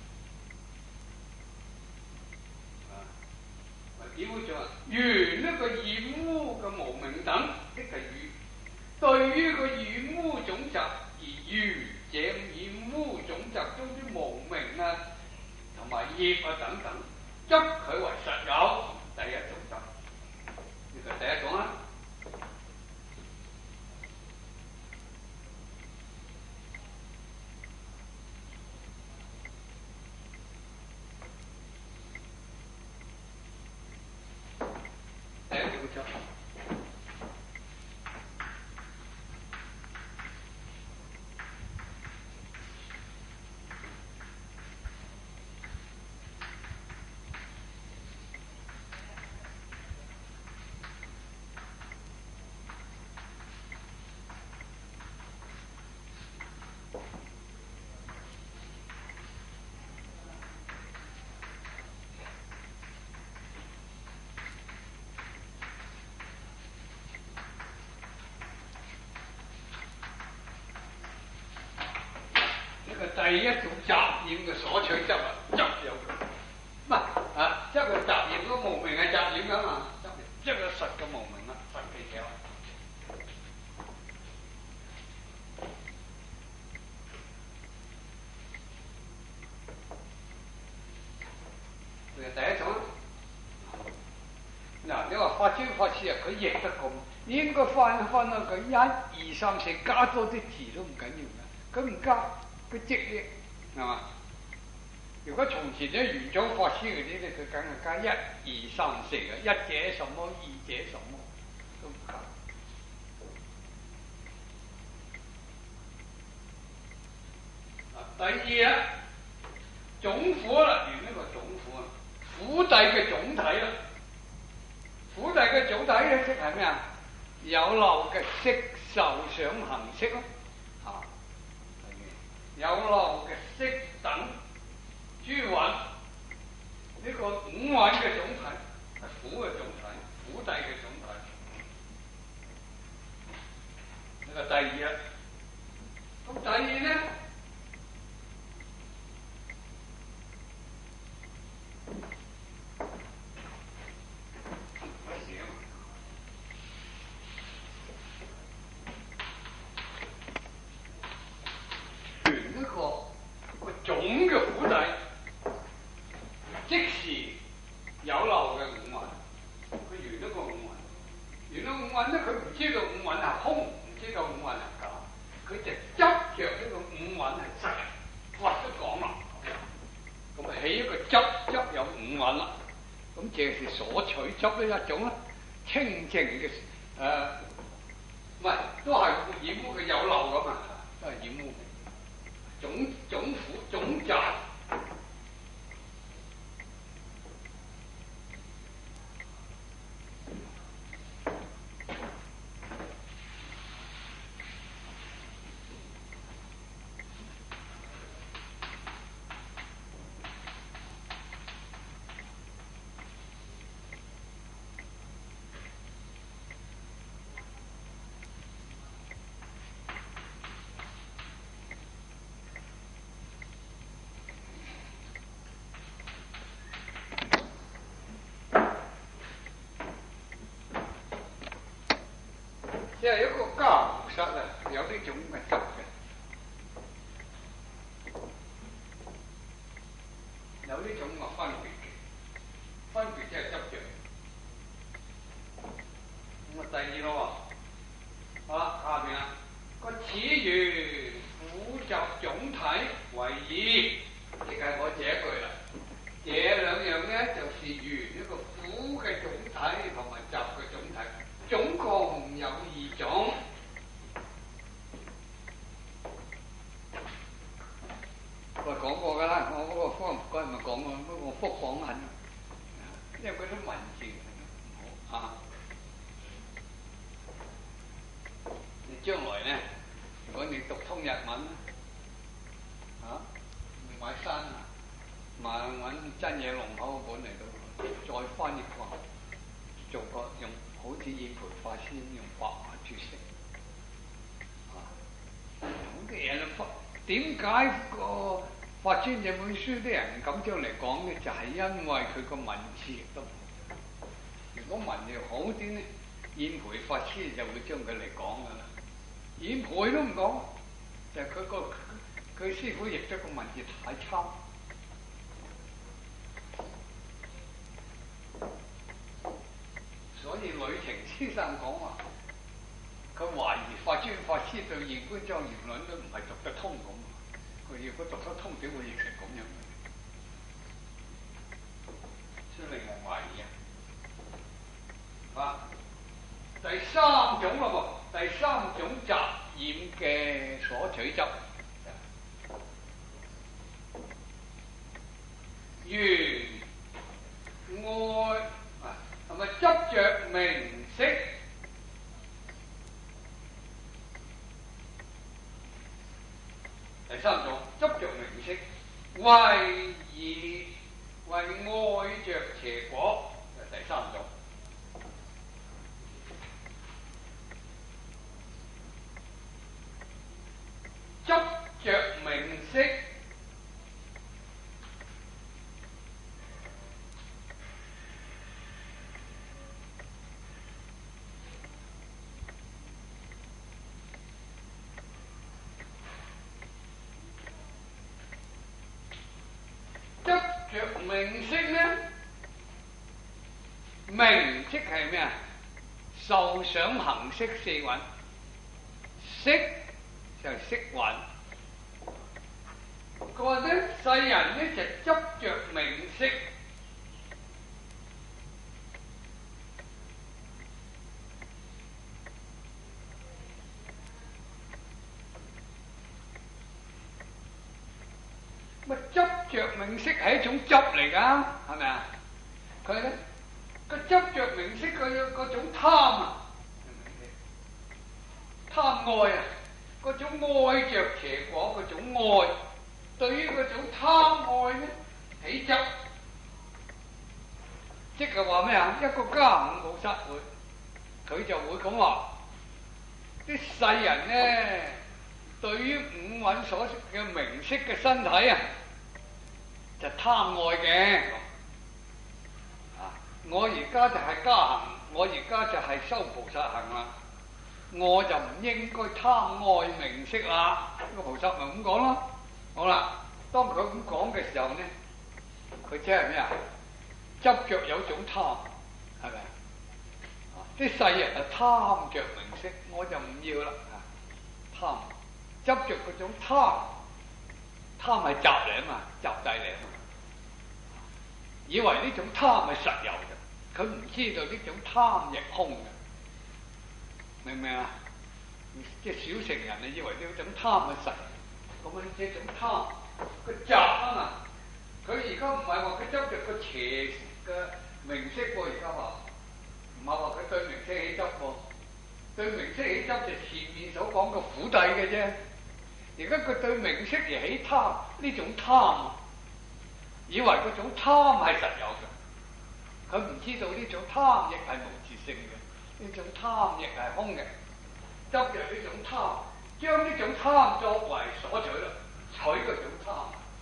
點會做啊？緣呢個染污嘅無明等，即係對於個染污總集而緣這染污總集中啲無明啊，同埋業啊等等，執佢為實有，第一種執，呢個第一種啦。第一種執。第一種雜染嘅所取執啊，執有佢，唔係啊，執有雜染嗰無明係雜染噶嘛，執有實嘅無明啦，實嘅嘢。第一種，嗱，你話法招法師啊，佢譯得咁，應該翻到佢1、2、3、4加多啲字都唔緊要嘅，佢唔加。佢直譯係嘛？如果從前啲玄奘法師嗰啲咧，佢梗係加1、2、3、4嘅，一者什麼，二者什麼都唔加。第二啊，總苦啦，原呢個總苦啊，苦諦嘅總體啦，苦諦嘅總體咧，即係咩啊？有漏嘅色受想行識咯。有漏嘅色等諸蘊，呢個五蘊嘅總體係苦嘅總體，苦諦嘅總體。呢個第二啊，咁第二咧，總嘅苦諦，即是有漏嘅五蘊，佢緣咗個五蘊，緣咗五蘊咧，佢唔知道五蘊係空，唔知道五蘊係假，佢就執着呢個五蘊係實，佛都講啦，咁起一個執有五蘊啦，咁這是所取執呢一種啦，清淨嘅唔係都係染污嘅有漏噶嘛，都係染污。總苦總雜，即係一個家務室啊，有呢種嘅執嘅，有呢種嘅分別嘅，分別即係執着。咁啊，第二咯喎，好啦，下邊啊，個此緣苦集總體為二，即係我這一句啦。這兩樣咧就是緣一個苦嘅總體同埋集嘅總體。總共有2種，我講過㗎啦，我嗰個科嗰日咪講過，不過我複講緊，因為嗰啲文字唔好啊。你將來咧，如果你讀通日文啊，買山啊，揾真嘢龍口本嚟到，再翻譯過，做個用。好似現培法師用白話注釋，咁嘅嘢啦。點解個法尊這本書啲人咁將嚟講咧？就係因為佢個文字亦都唔好。如果文字好啲咧，現培法師就會將佢嚟講噶啦。現培都唔講，就係佢師傅譯咗個文字太差。 以呂澄先生講話，佢懷疑法尊法師對《現觀莊嚴論》都唔係讀得通咁。佢如果讀得通，點會譯成咁樣？所以令人懷疑啊！第三種咯噃，第三種雜染嘅所取執，緣愛啊，係咪執着名色？第三種執着名色，為愛着邪果，第三種。執着名色，執着名色呢？名即係咩啊？受想行識四蘊，色就係色蘊。佢話咧，世人咧就執着名色，咪執着名色係一種執嚟㗎，係咪啊？佢咧個執着名色嗰種貪啊，貪愛啊，嗰種愛着邪果嗰種愛。對於嗰種貪愛咧起執，即係話咩啊？一個家五菩薩會，佢就會咁話：啲世人咧，對於五蘊所嘅名色嘅身體啊，就貪愛嘅。啊，我而家就係加行，我而家就係修菩薩行啦，我就唔應該貪愛名色啦。呢個菩薩咪咁講咯。好啦，當佢咁講嘅時候咧，佢即係咩啊？執着有種貪，係咪？啲世人啊貪着名色，我就唔要啦。貪，執着嗰種貪，貪係雜嚟啊嘛，雜諦嚟啊嘛。以為呢種貪係實有嘅，佢唔知道呢種貪亦空嘅，明唔明啊？即係小乘人啊，以為呢種貪係實。咁啊！呢種貪個雜啊嘛，佢而家唔係話佢執着個邪嘅名色喎，而家話唔係話佢對名色起執喎，對名色起執就前面所講嘅苦諦嘅啫。而家佢對名色而起貪，呢種貪，以為嗰種貪係實有嘅，佢唔知道呢種貪亦係無自性嘅，呢種貪亦係空嘅，執着呢種貪。將呢種貪作為所取啦，取嗰種貪。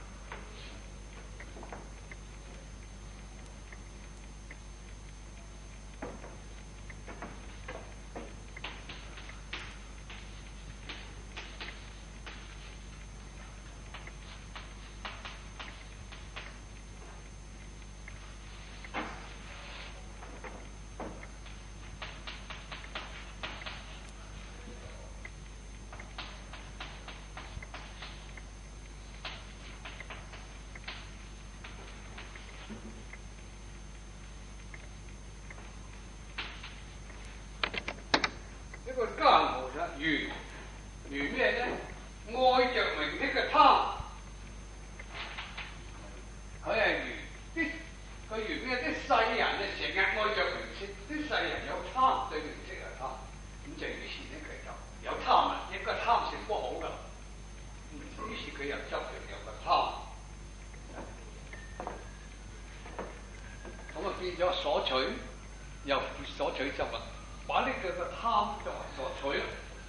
緣咩咧？愛着名色嘅貪，佢係緣啲佢緣咩？啲世人啊成日愛着名色，啲世人有貪對名色係貪，咁就於是咧佢就有貪啊，應該貪成不好噶，於是佢又執着有個貪，咁啊變咗所取，又所取執啊，把呢個貪作為所取。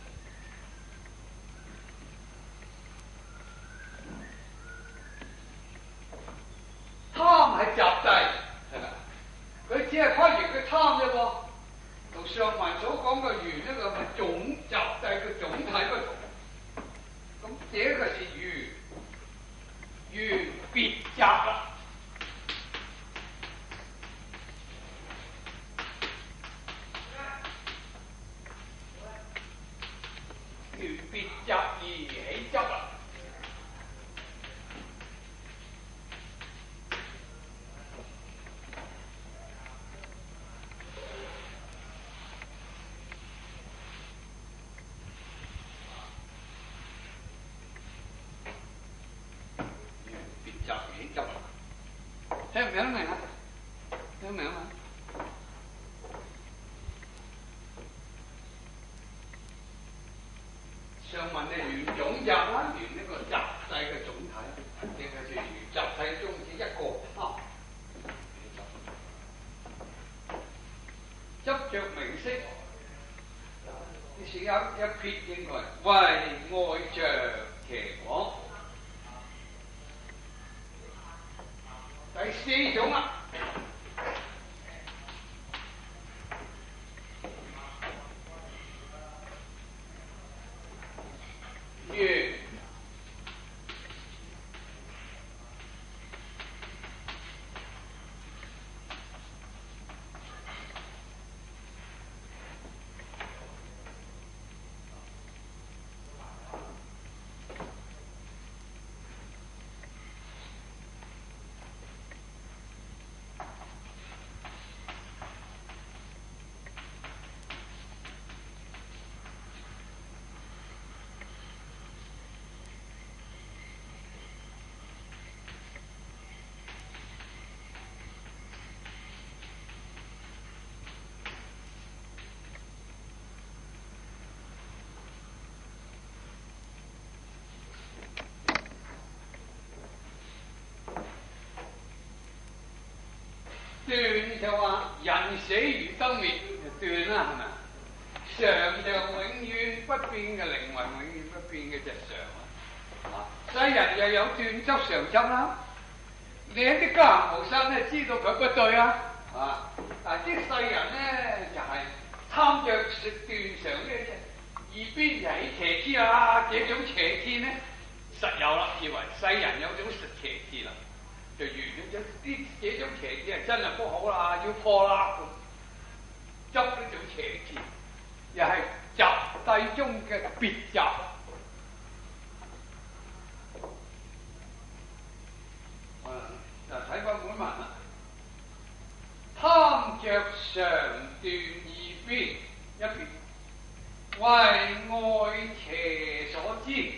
貪係雜諦，係咪？佢只係跨越佢貪啫喎，同上文所講嘅緣呢個係總雜諦嘅總體不同。咁這個是緣別雜啦。 聽得明啊？聽得明啊嘛？上文嘅原總集啦，原呢個集體嘅總體，定係原集體宗旨一個啊？執着名色，呢是一撇應該為愛着邪果。第四種啦。緣斷就話人死如燈滅，就斷啦，係咪？常就永遠不變嘅靈魂，永遠不變嘅就常啊！世人又有斷執常執啦。你喺啲家行無生咧，知道佢不對啊！但啲世人咧就係貪着斷常嘅啫，二邊就起邪知啊！這種邪知咧實有啦，以為世人有種邪知啦。就完咗呢幾種邪知係真係不好啦，要破啦咁，執呢種邪知，又係集諦中嘅別集。就睇翻本文啦，貪着常斷二邊，一邊為愛邪所知。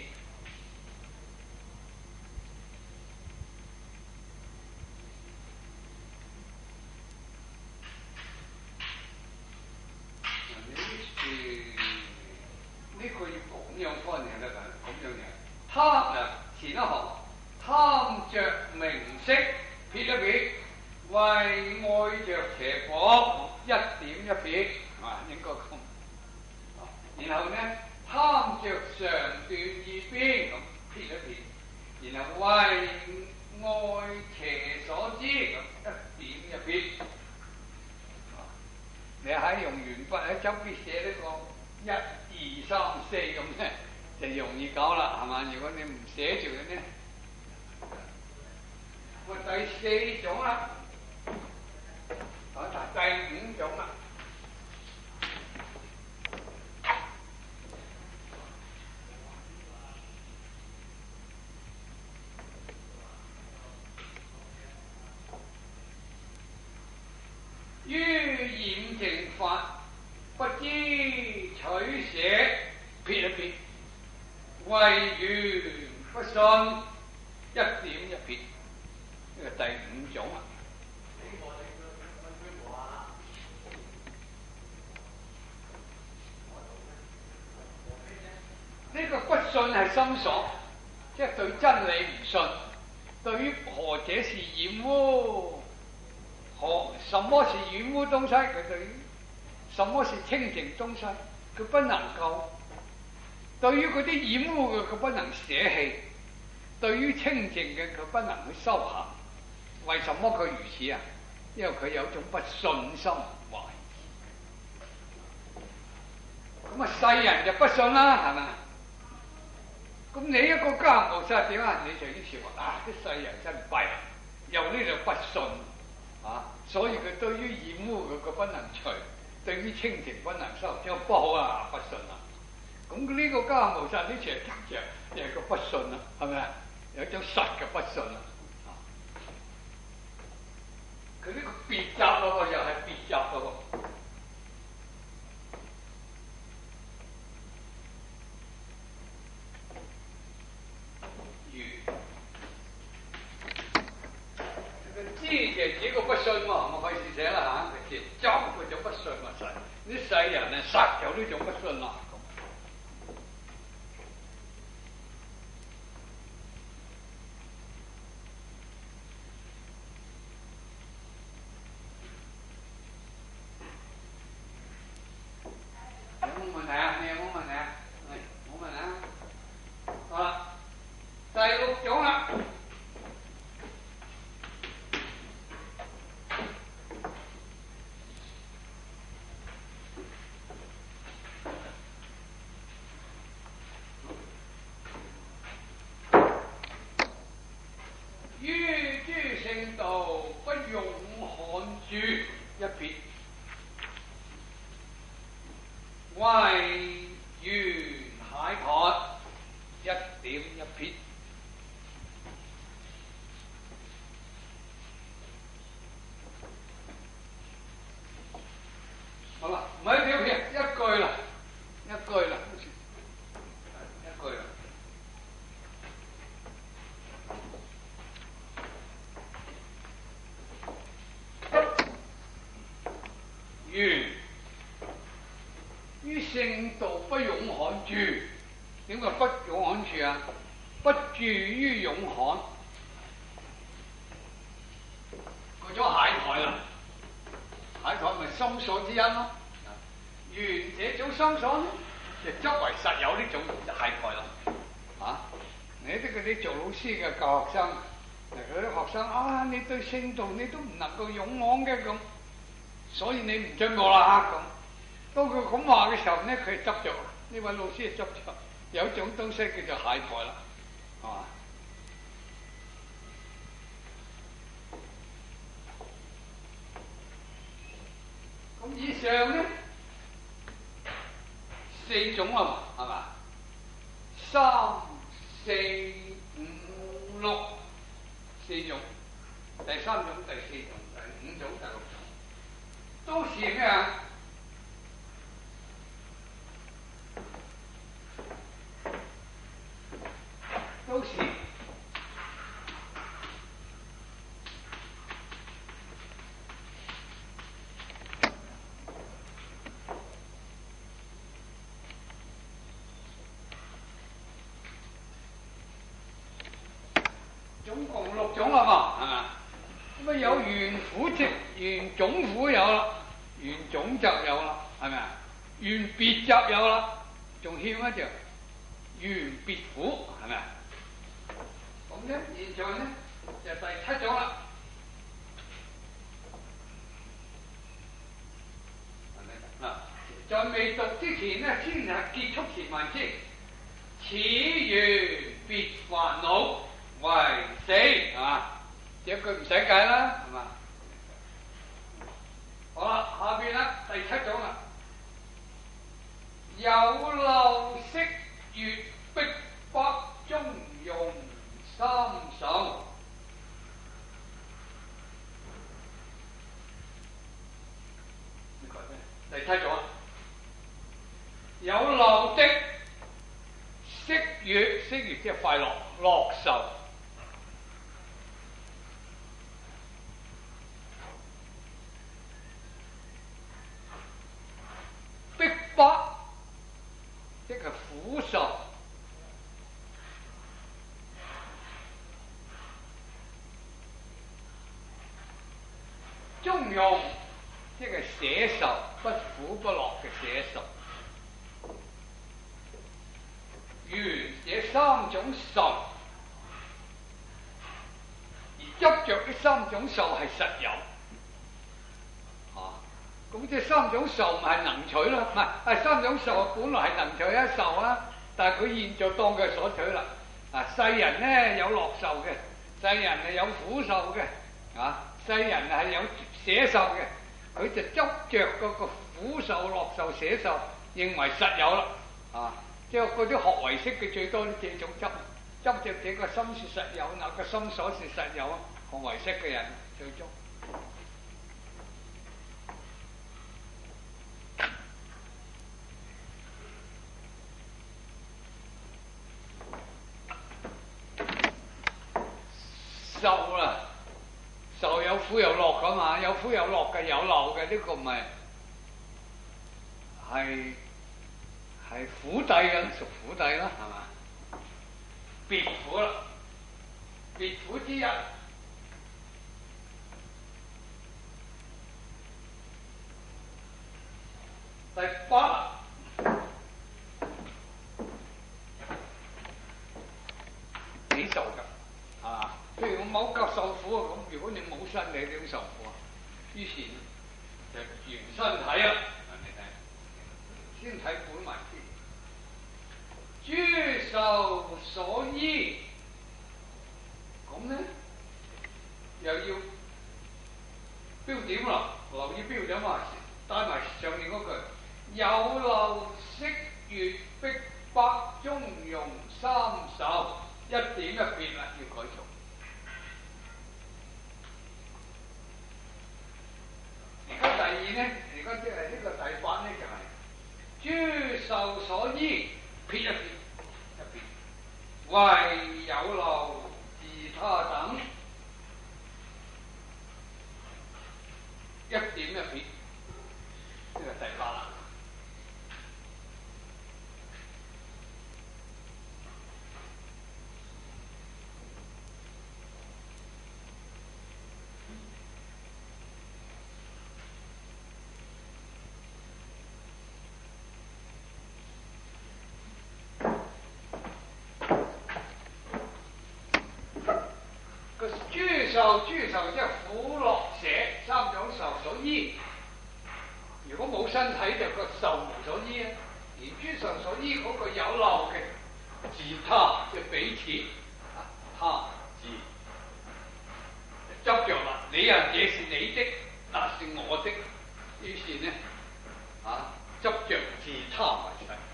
呢個要咁樣分嘅得㗎，咁樣嘅貪啊，前一行貪着名色，撇一撇，為愛着邪果，一點一撇，應該咁。然後呢，貪着常斷二邊，咁撇一撇，然後為愛邪所知，咁一點一撇。你喺用鉛筆喺周邊寫呢個1、2、3、4咁咧，就容易搞啦，係嘛？如果你唔寫住嘅咧，我第四種啦，第5種啦。於染淨法不知取捨，撇一撇，為緣不信，一點一撇，呢個第5種啊。呢個不信係心所，即係對真理唔信，對於何者是染污，什麼是染污東西，佢對於什麼是清淨東西，佢不能夠；對於嗰啲染污嘅，佢不能捨棄；對於清淨嘅，佢不能去修行。為什麼佢如此啊？因為佢有種不信心懷疑。咁啊，世人就不信啦，係咪？咁你一個家無殺點啊？你就於是話啲世人真弊，有呢度不信所以佢對於染污佢不能除，對於清淨不能修，即係不好啊，不信啊！咁呢個家無殺呢次係得着，又係個不信啦，係咪啊？有一種實嘅不信啦。佢呢個別集咯，又係別集咯。知嘅幾個不信喎，我費事寫啦嚇，直接裝佢就不信啊神，啲世人啊實有呢種不信啦咁。有冇問題啊？你有冇問題啊？冇問題啊。好啦，第六種啦。於諸聖道不用看住一撇，唯緣懈怠一點一撇。好啦，唔係一條撇，一句啦，一句啦，一句啦。緣於聖道不勇悍住，點解不勇悍住啊？不住於勇悍，過咗懈怠啦。懈怠咪心所之因咯。緣這種心所呢，就執為實有呢種懈怠啦。啊，你啲做老師嘅教學生，嗰啲學生啊，你對聖道你都唔能夠勇悍嘅咁。所以你唔進步啦咁。當佢咁話嘅時候呢，佢執着，呢位老師係執着，有種東西叫做懈怠啦，係嘛？咁以上呢四種啊嘛，係嘛？3、4、5、6四種，第3種、第4種、第5種、第6種。都是咩啊？都是總共6種啦嘛，係嘛？咁啊有緣苦集、緣種苦有啦，緣種集有啦，係咪啊？緣別集有啦，仲欠一條緣別苦，係咪啊？咁咧，現在咧就第7種啦，係咪啊？在未讀之前咧，先係結束前文先。此緣別煩惱為四，係嘛？這句唔使解啦，係嘛？好啦，下邊啦，第7種啦。有漏色月逼迫中用三受，第7種啦。有漏的色月，色月即係快樂樂受。逼迫即係苦受，中用即係捨受，不苦不樂嘅捨受。緣這3種受，而執着呢3種受係實有。咁即係3種受咪係能取咯，唔係3種受本來係能取一受啊，但係佢現在當佢係所取啦。世人咧有樂受嘅，世人係有苦受嘅，世人係有捨受嘅，佢就執着嗰個苦受、樂受、捨受，認為實有啦，即係嗰啲學唯識嘅最多呢幾種執着這個心是實有，那個心所是實有，學唯識嘅人最終。受啦， 受有苦有樂噶嘛，有苦有樂嘅，有樂嘅，呢個咪係苦諦嘅，屬苦諦啦，係嘛？別苦啦，別苦之一。第八，你受㗎，啊，譬如我某格受苦啊，咁如果你冇身體點受苦啊？於是就原身體啦，係咪睇？先睇本文先，諸受所依，咁咧又要標點啦，留意標點啊！帶埋上面嗰句，有漏色月逼迫中庸三受，一點一撇啦，要改做。而家第二呢，而家即係呢個第八呢，就係、諸受所依，撇一撇，一撇，唯有漏自他等，一點一撇。呢個第八啦。個諸受即係苦樂捨三種受所依。如果冇身體就個受無所依啊，而諸受所依嗰個有漏嘅自他即係彼此啊，他自執着啦，你啊這是你的，那是我的，於是呢啊執着自他為實。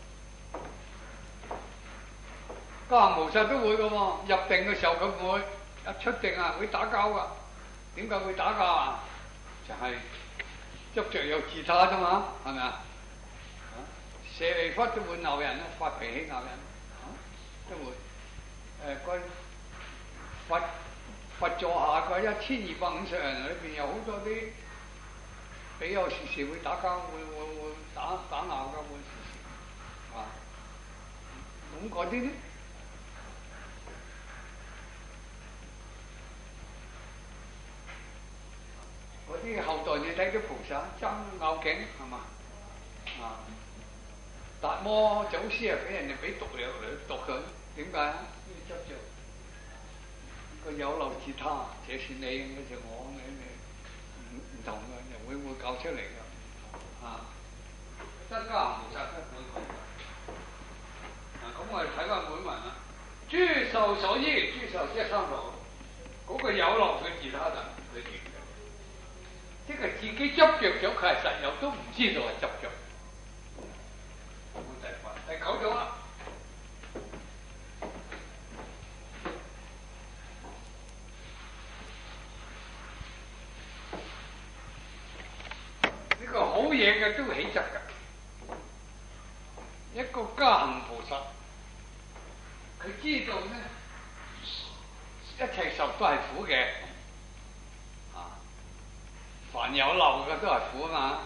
家無實都會㗎喎，入定嘅時候佢唔會，一出定啊會打交㗎。點解會打交啊？就係、執着有自他啫嘛，係咪啊？舍利弗都會鬧人啦，發脾氣鬧人，都會。佛座下個1250人裏邊有好多啲比較時時會打交，會打鬧㗎，會時時啊。咁嗰啲呢？嗰啲後代你睇啲菩薩爭拗頸係嘛啊？達摩祖師啊，俾人哋俾毒藥嚟毒佢，點解啊？呢啲執着，個有漏自他，這是你，嗰就我，你唔同嘅，又會搞出嚟㗎啊！得家無實得本講啊，咁我哋睇翻本文啦。諸受所依，諸受即係三受，嗰個有漏嘅自他就佢斷嘅。即係自己執着咗，佢係實有都唔知道係執着。第九種啦，呢個好嘢嘅都起執㗎。一個加行菩薩，佢知道呢，一切受都係苦嘅。凡有漏嘅都係苦啊嘛，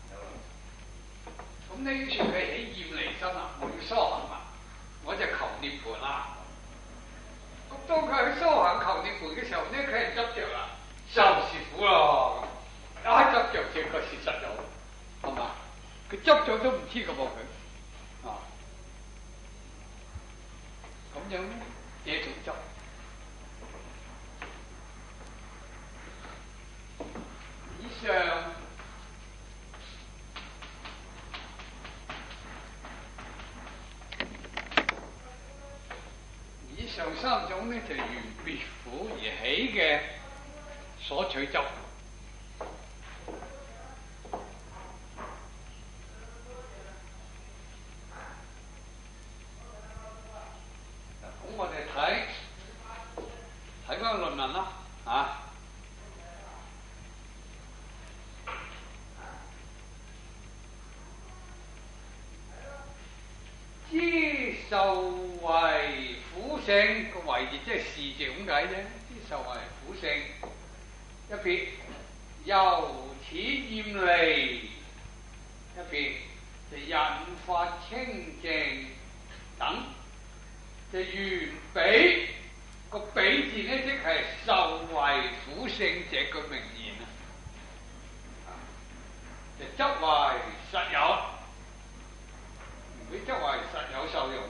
咁呢於是佢起厭離心啦，我要修行啦，我就求涅槃啦。咁當佢去修行求涅槃嘅時候呢，佢係執着啦，就是苦咯。一執着這個事實有，係嘛？佢執咗都唔知㗎噃佢，啊，咁樣這種執。以上三種呢，就緣別苦而起嘅所取執。咁我哋睇翻論文啦，啊！諸受為苦性，個為字即係事字咁解啫。諸受為苦性， 一別由此厭離，一別就引發清淨等，就緣彼個彼字呢，即係受為苦聖者嘅名言啊，就則為實有，佢則為實有受用。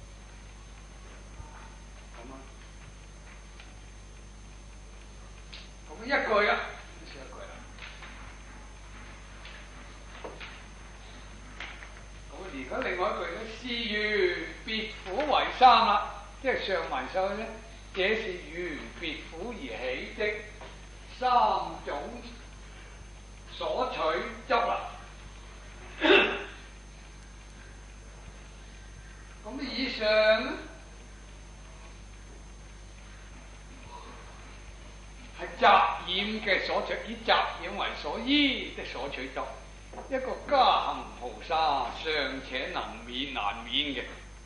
咁一句啊，先一句啦。咁而家另外一句咧，是緣別苦為三啦，即係上文所咧，這是緣別苦而起的三種所取執啦。咁以上咧係雜染嘅所取，以雜染為所依的所取執。一個加行菩薩尚且難免嘅，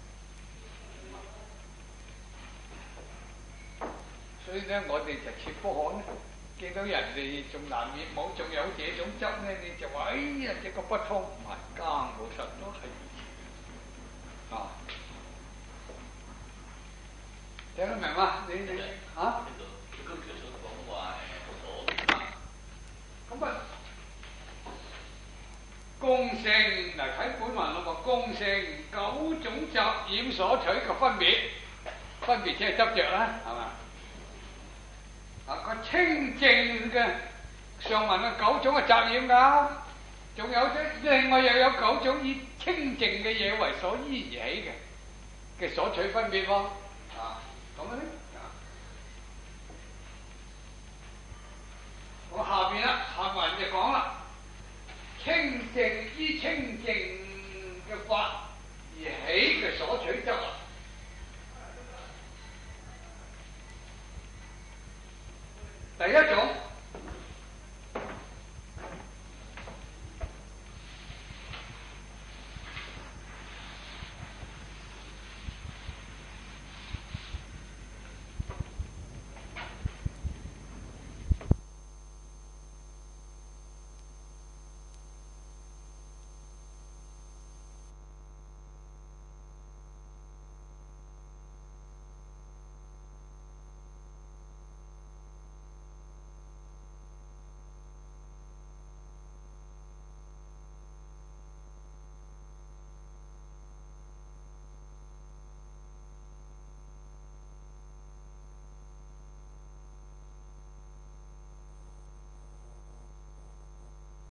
所以咧我哋就切不可咧，見到人哋仲難免冇，仲有這種執咧，你就話哎呀，這個不通，唔係加行菩薩都係如此啊。聽得明嘛？你嚇？咁啊，共成嗱睇本文咯喎，共成九種雜染所取嘅分別即係執着啦，係嘛？啊個清淨嘅上文嘅九種係雜染㗎，仲有另外又有九種以清淨嘅嘢為所依而起嘅所取分別喎，啊咁咧。我下邊啦，下文就講啦。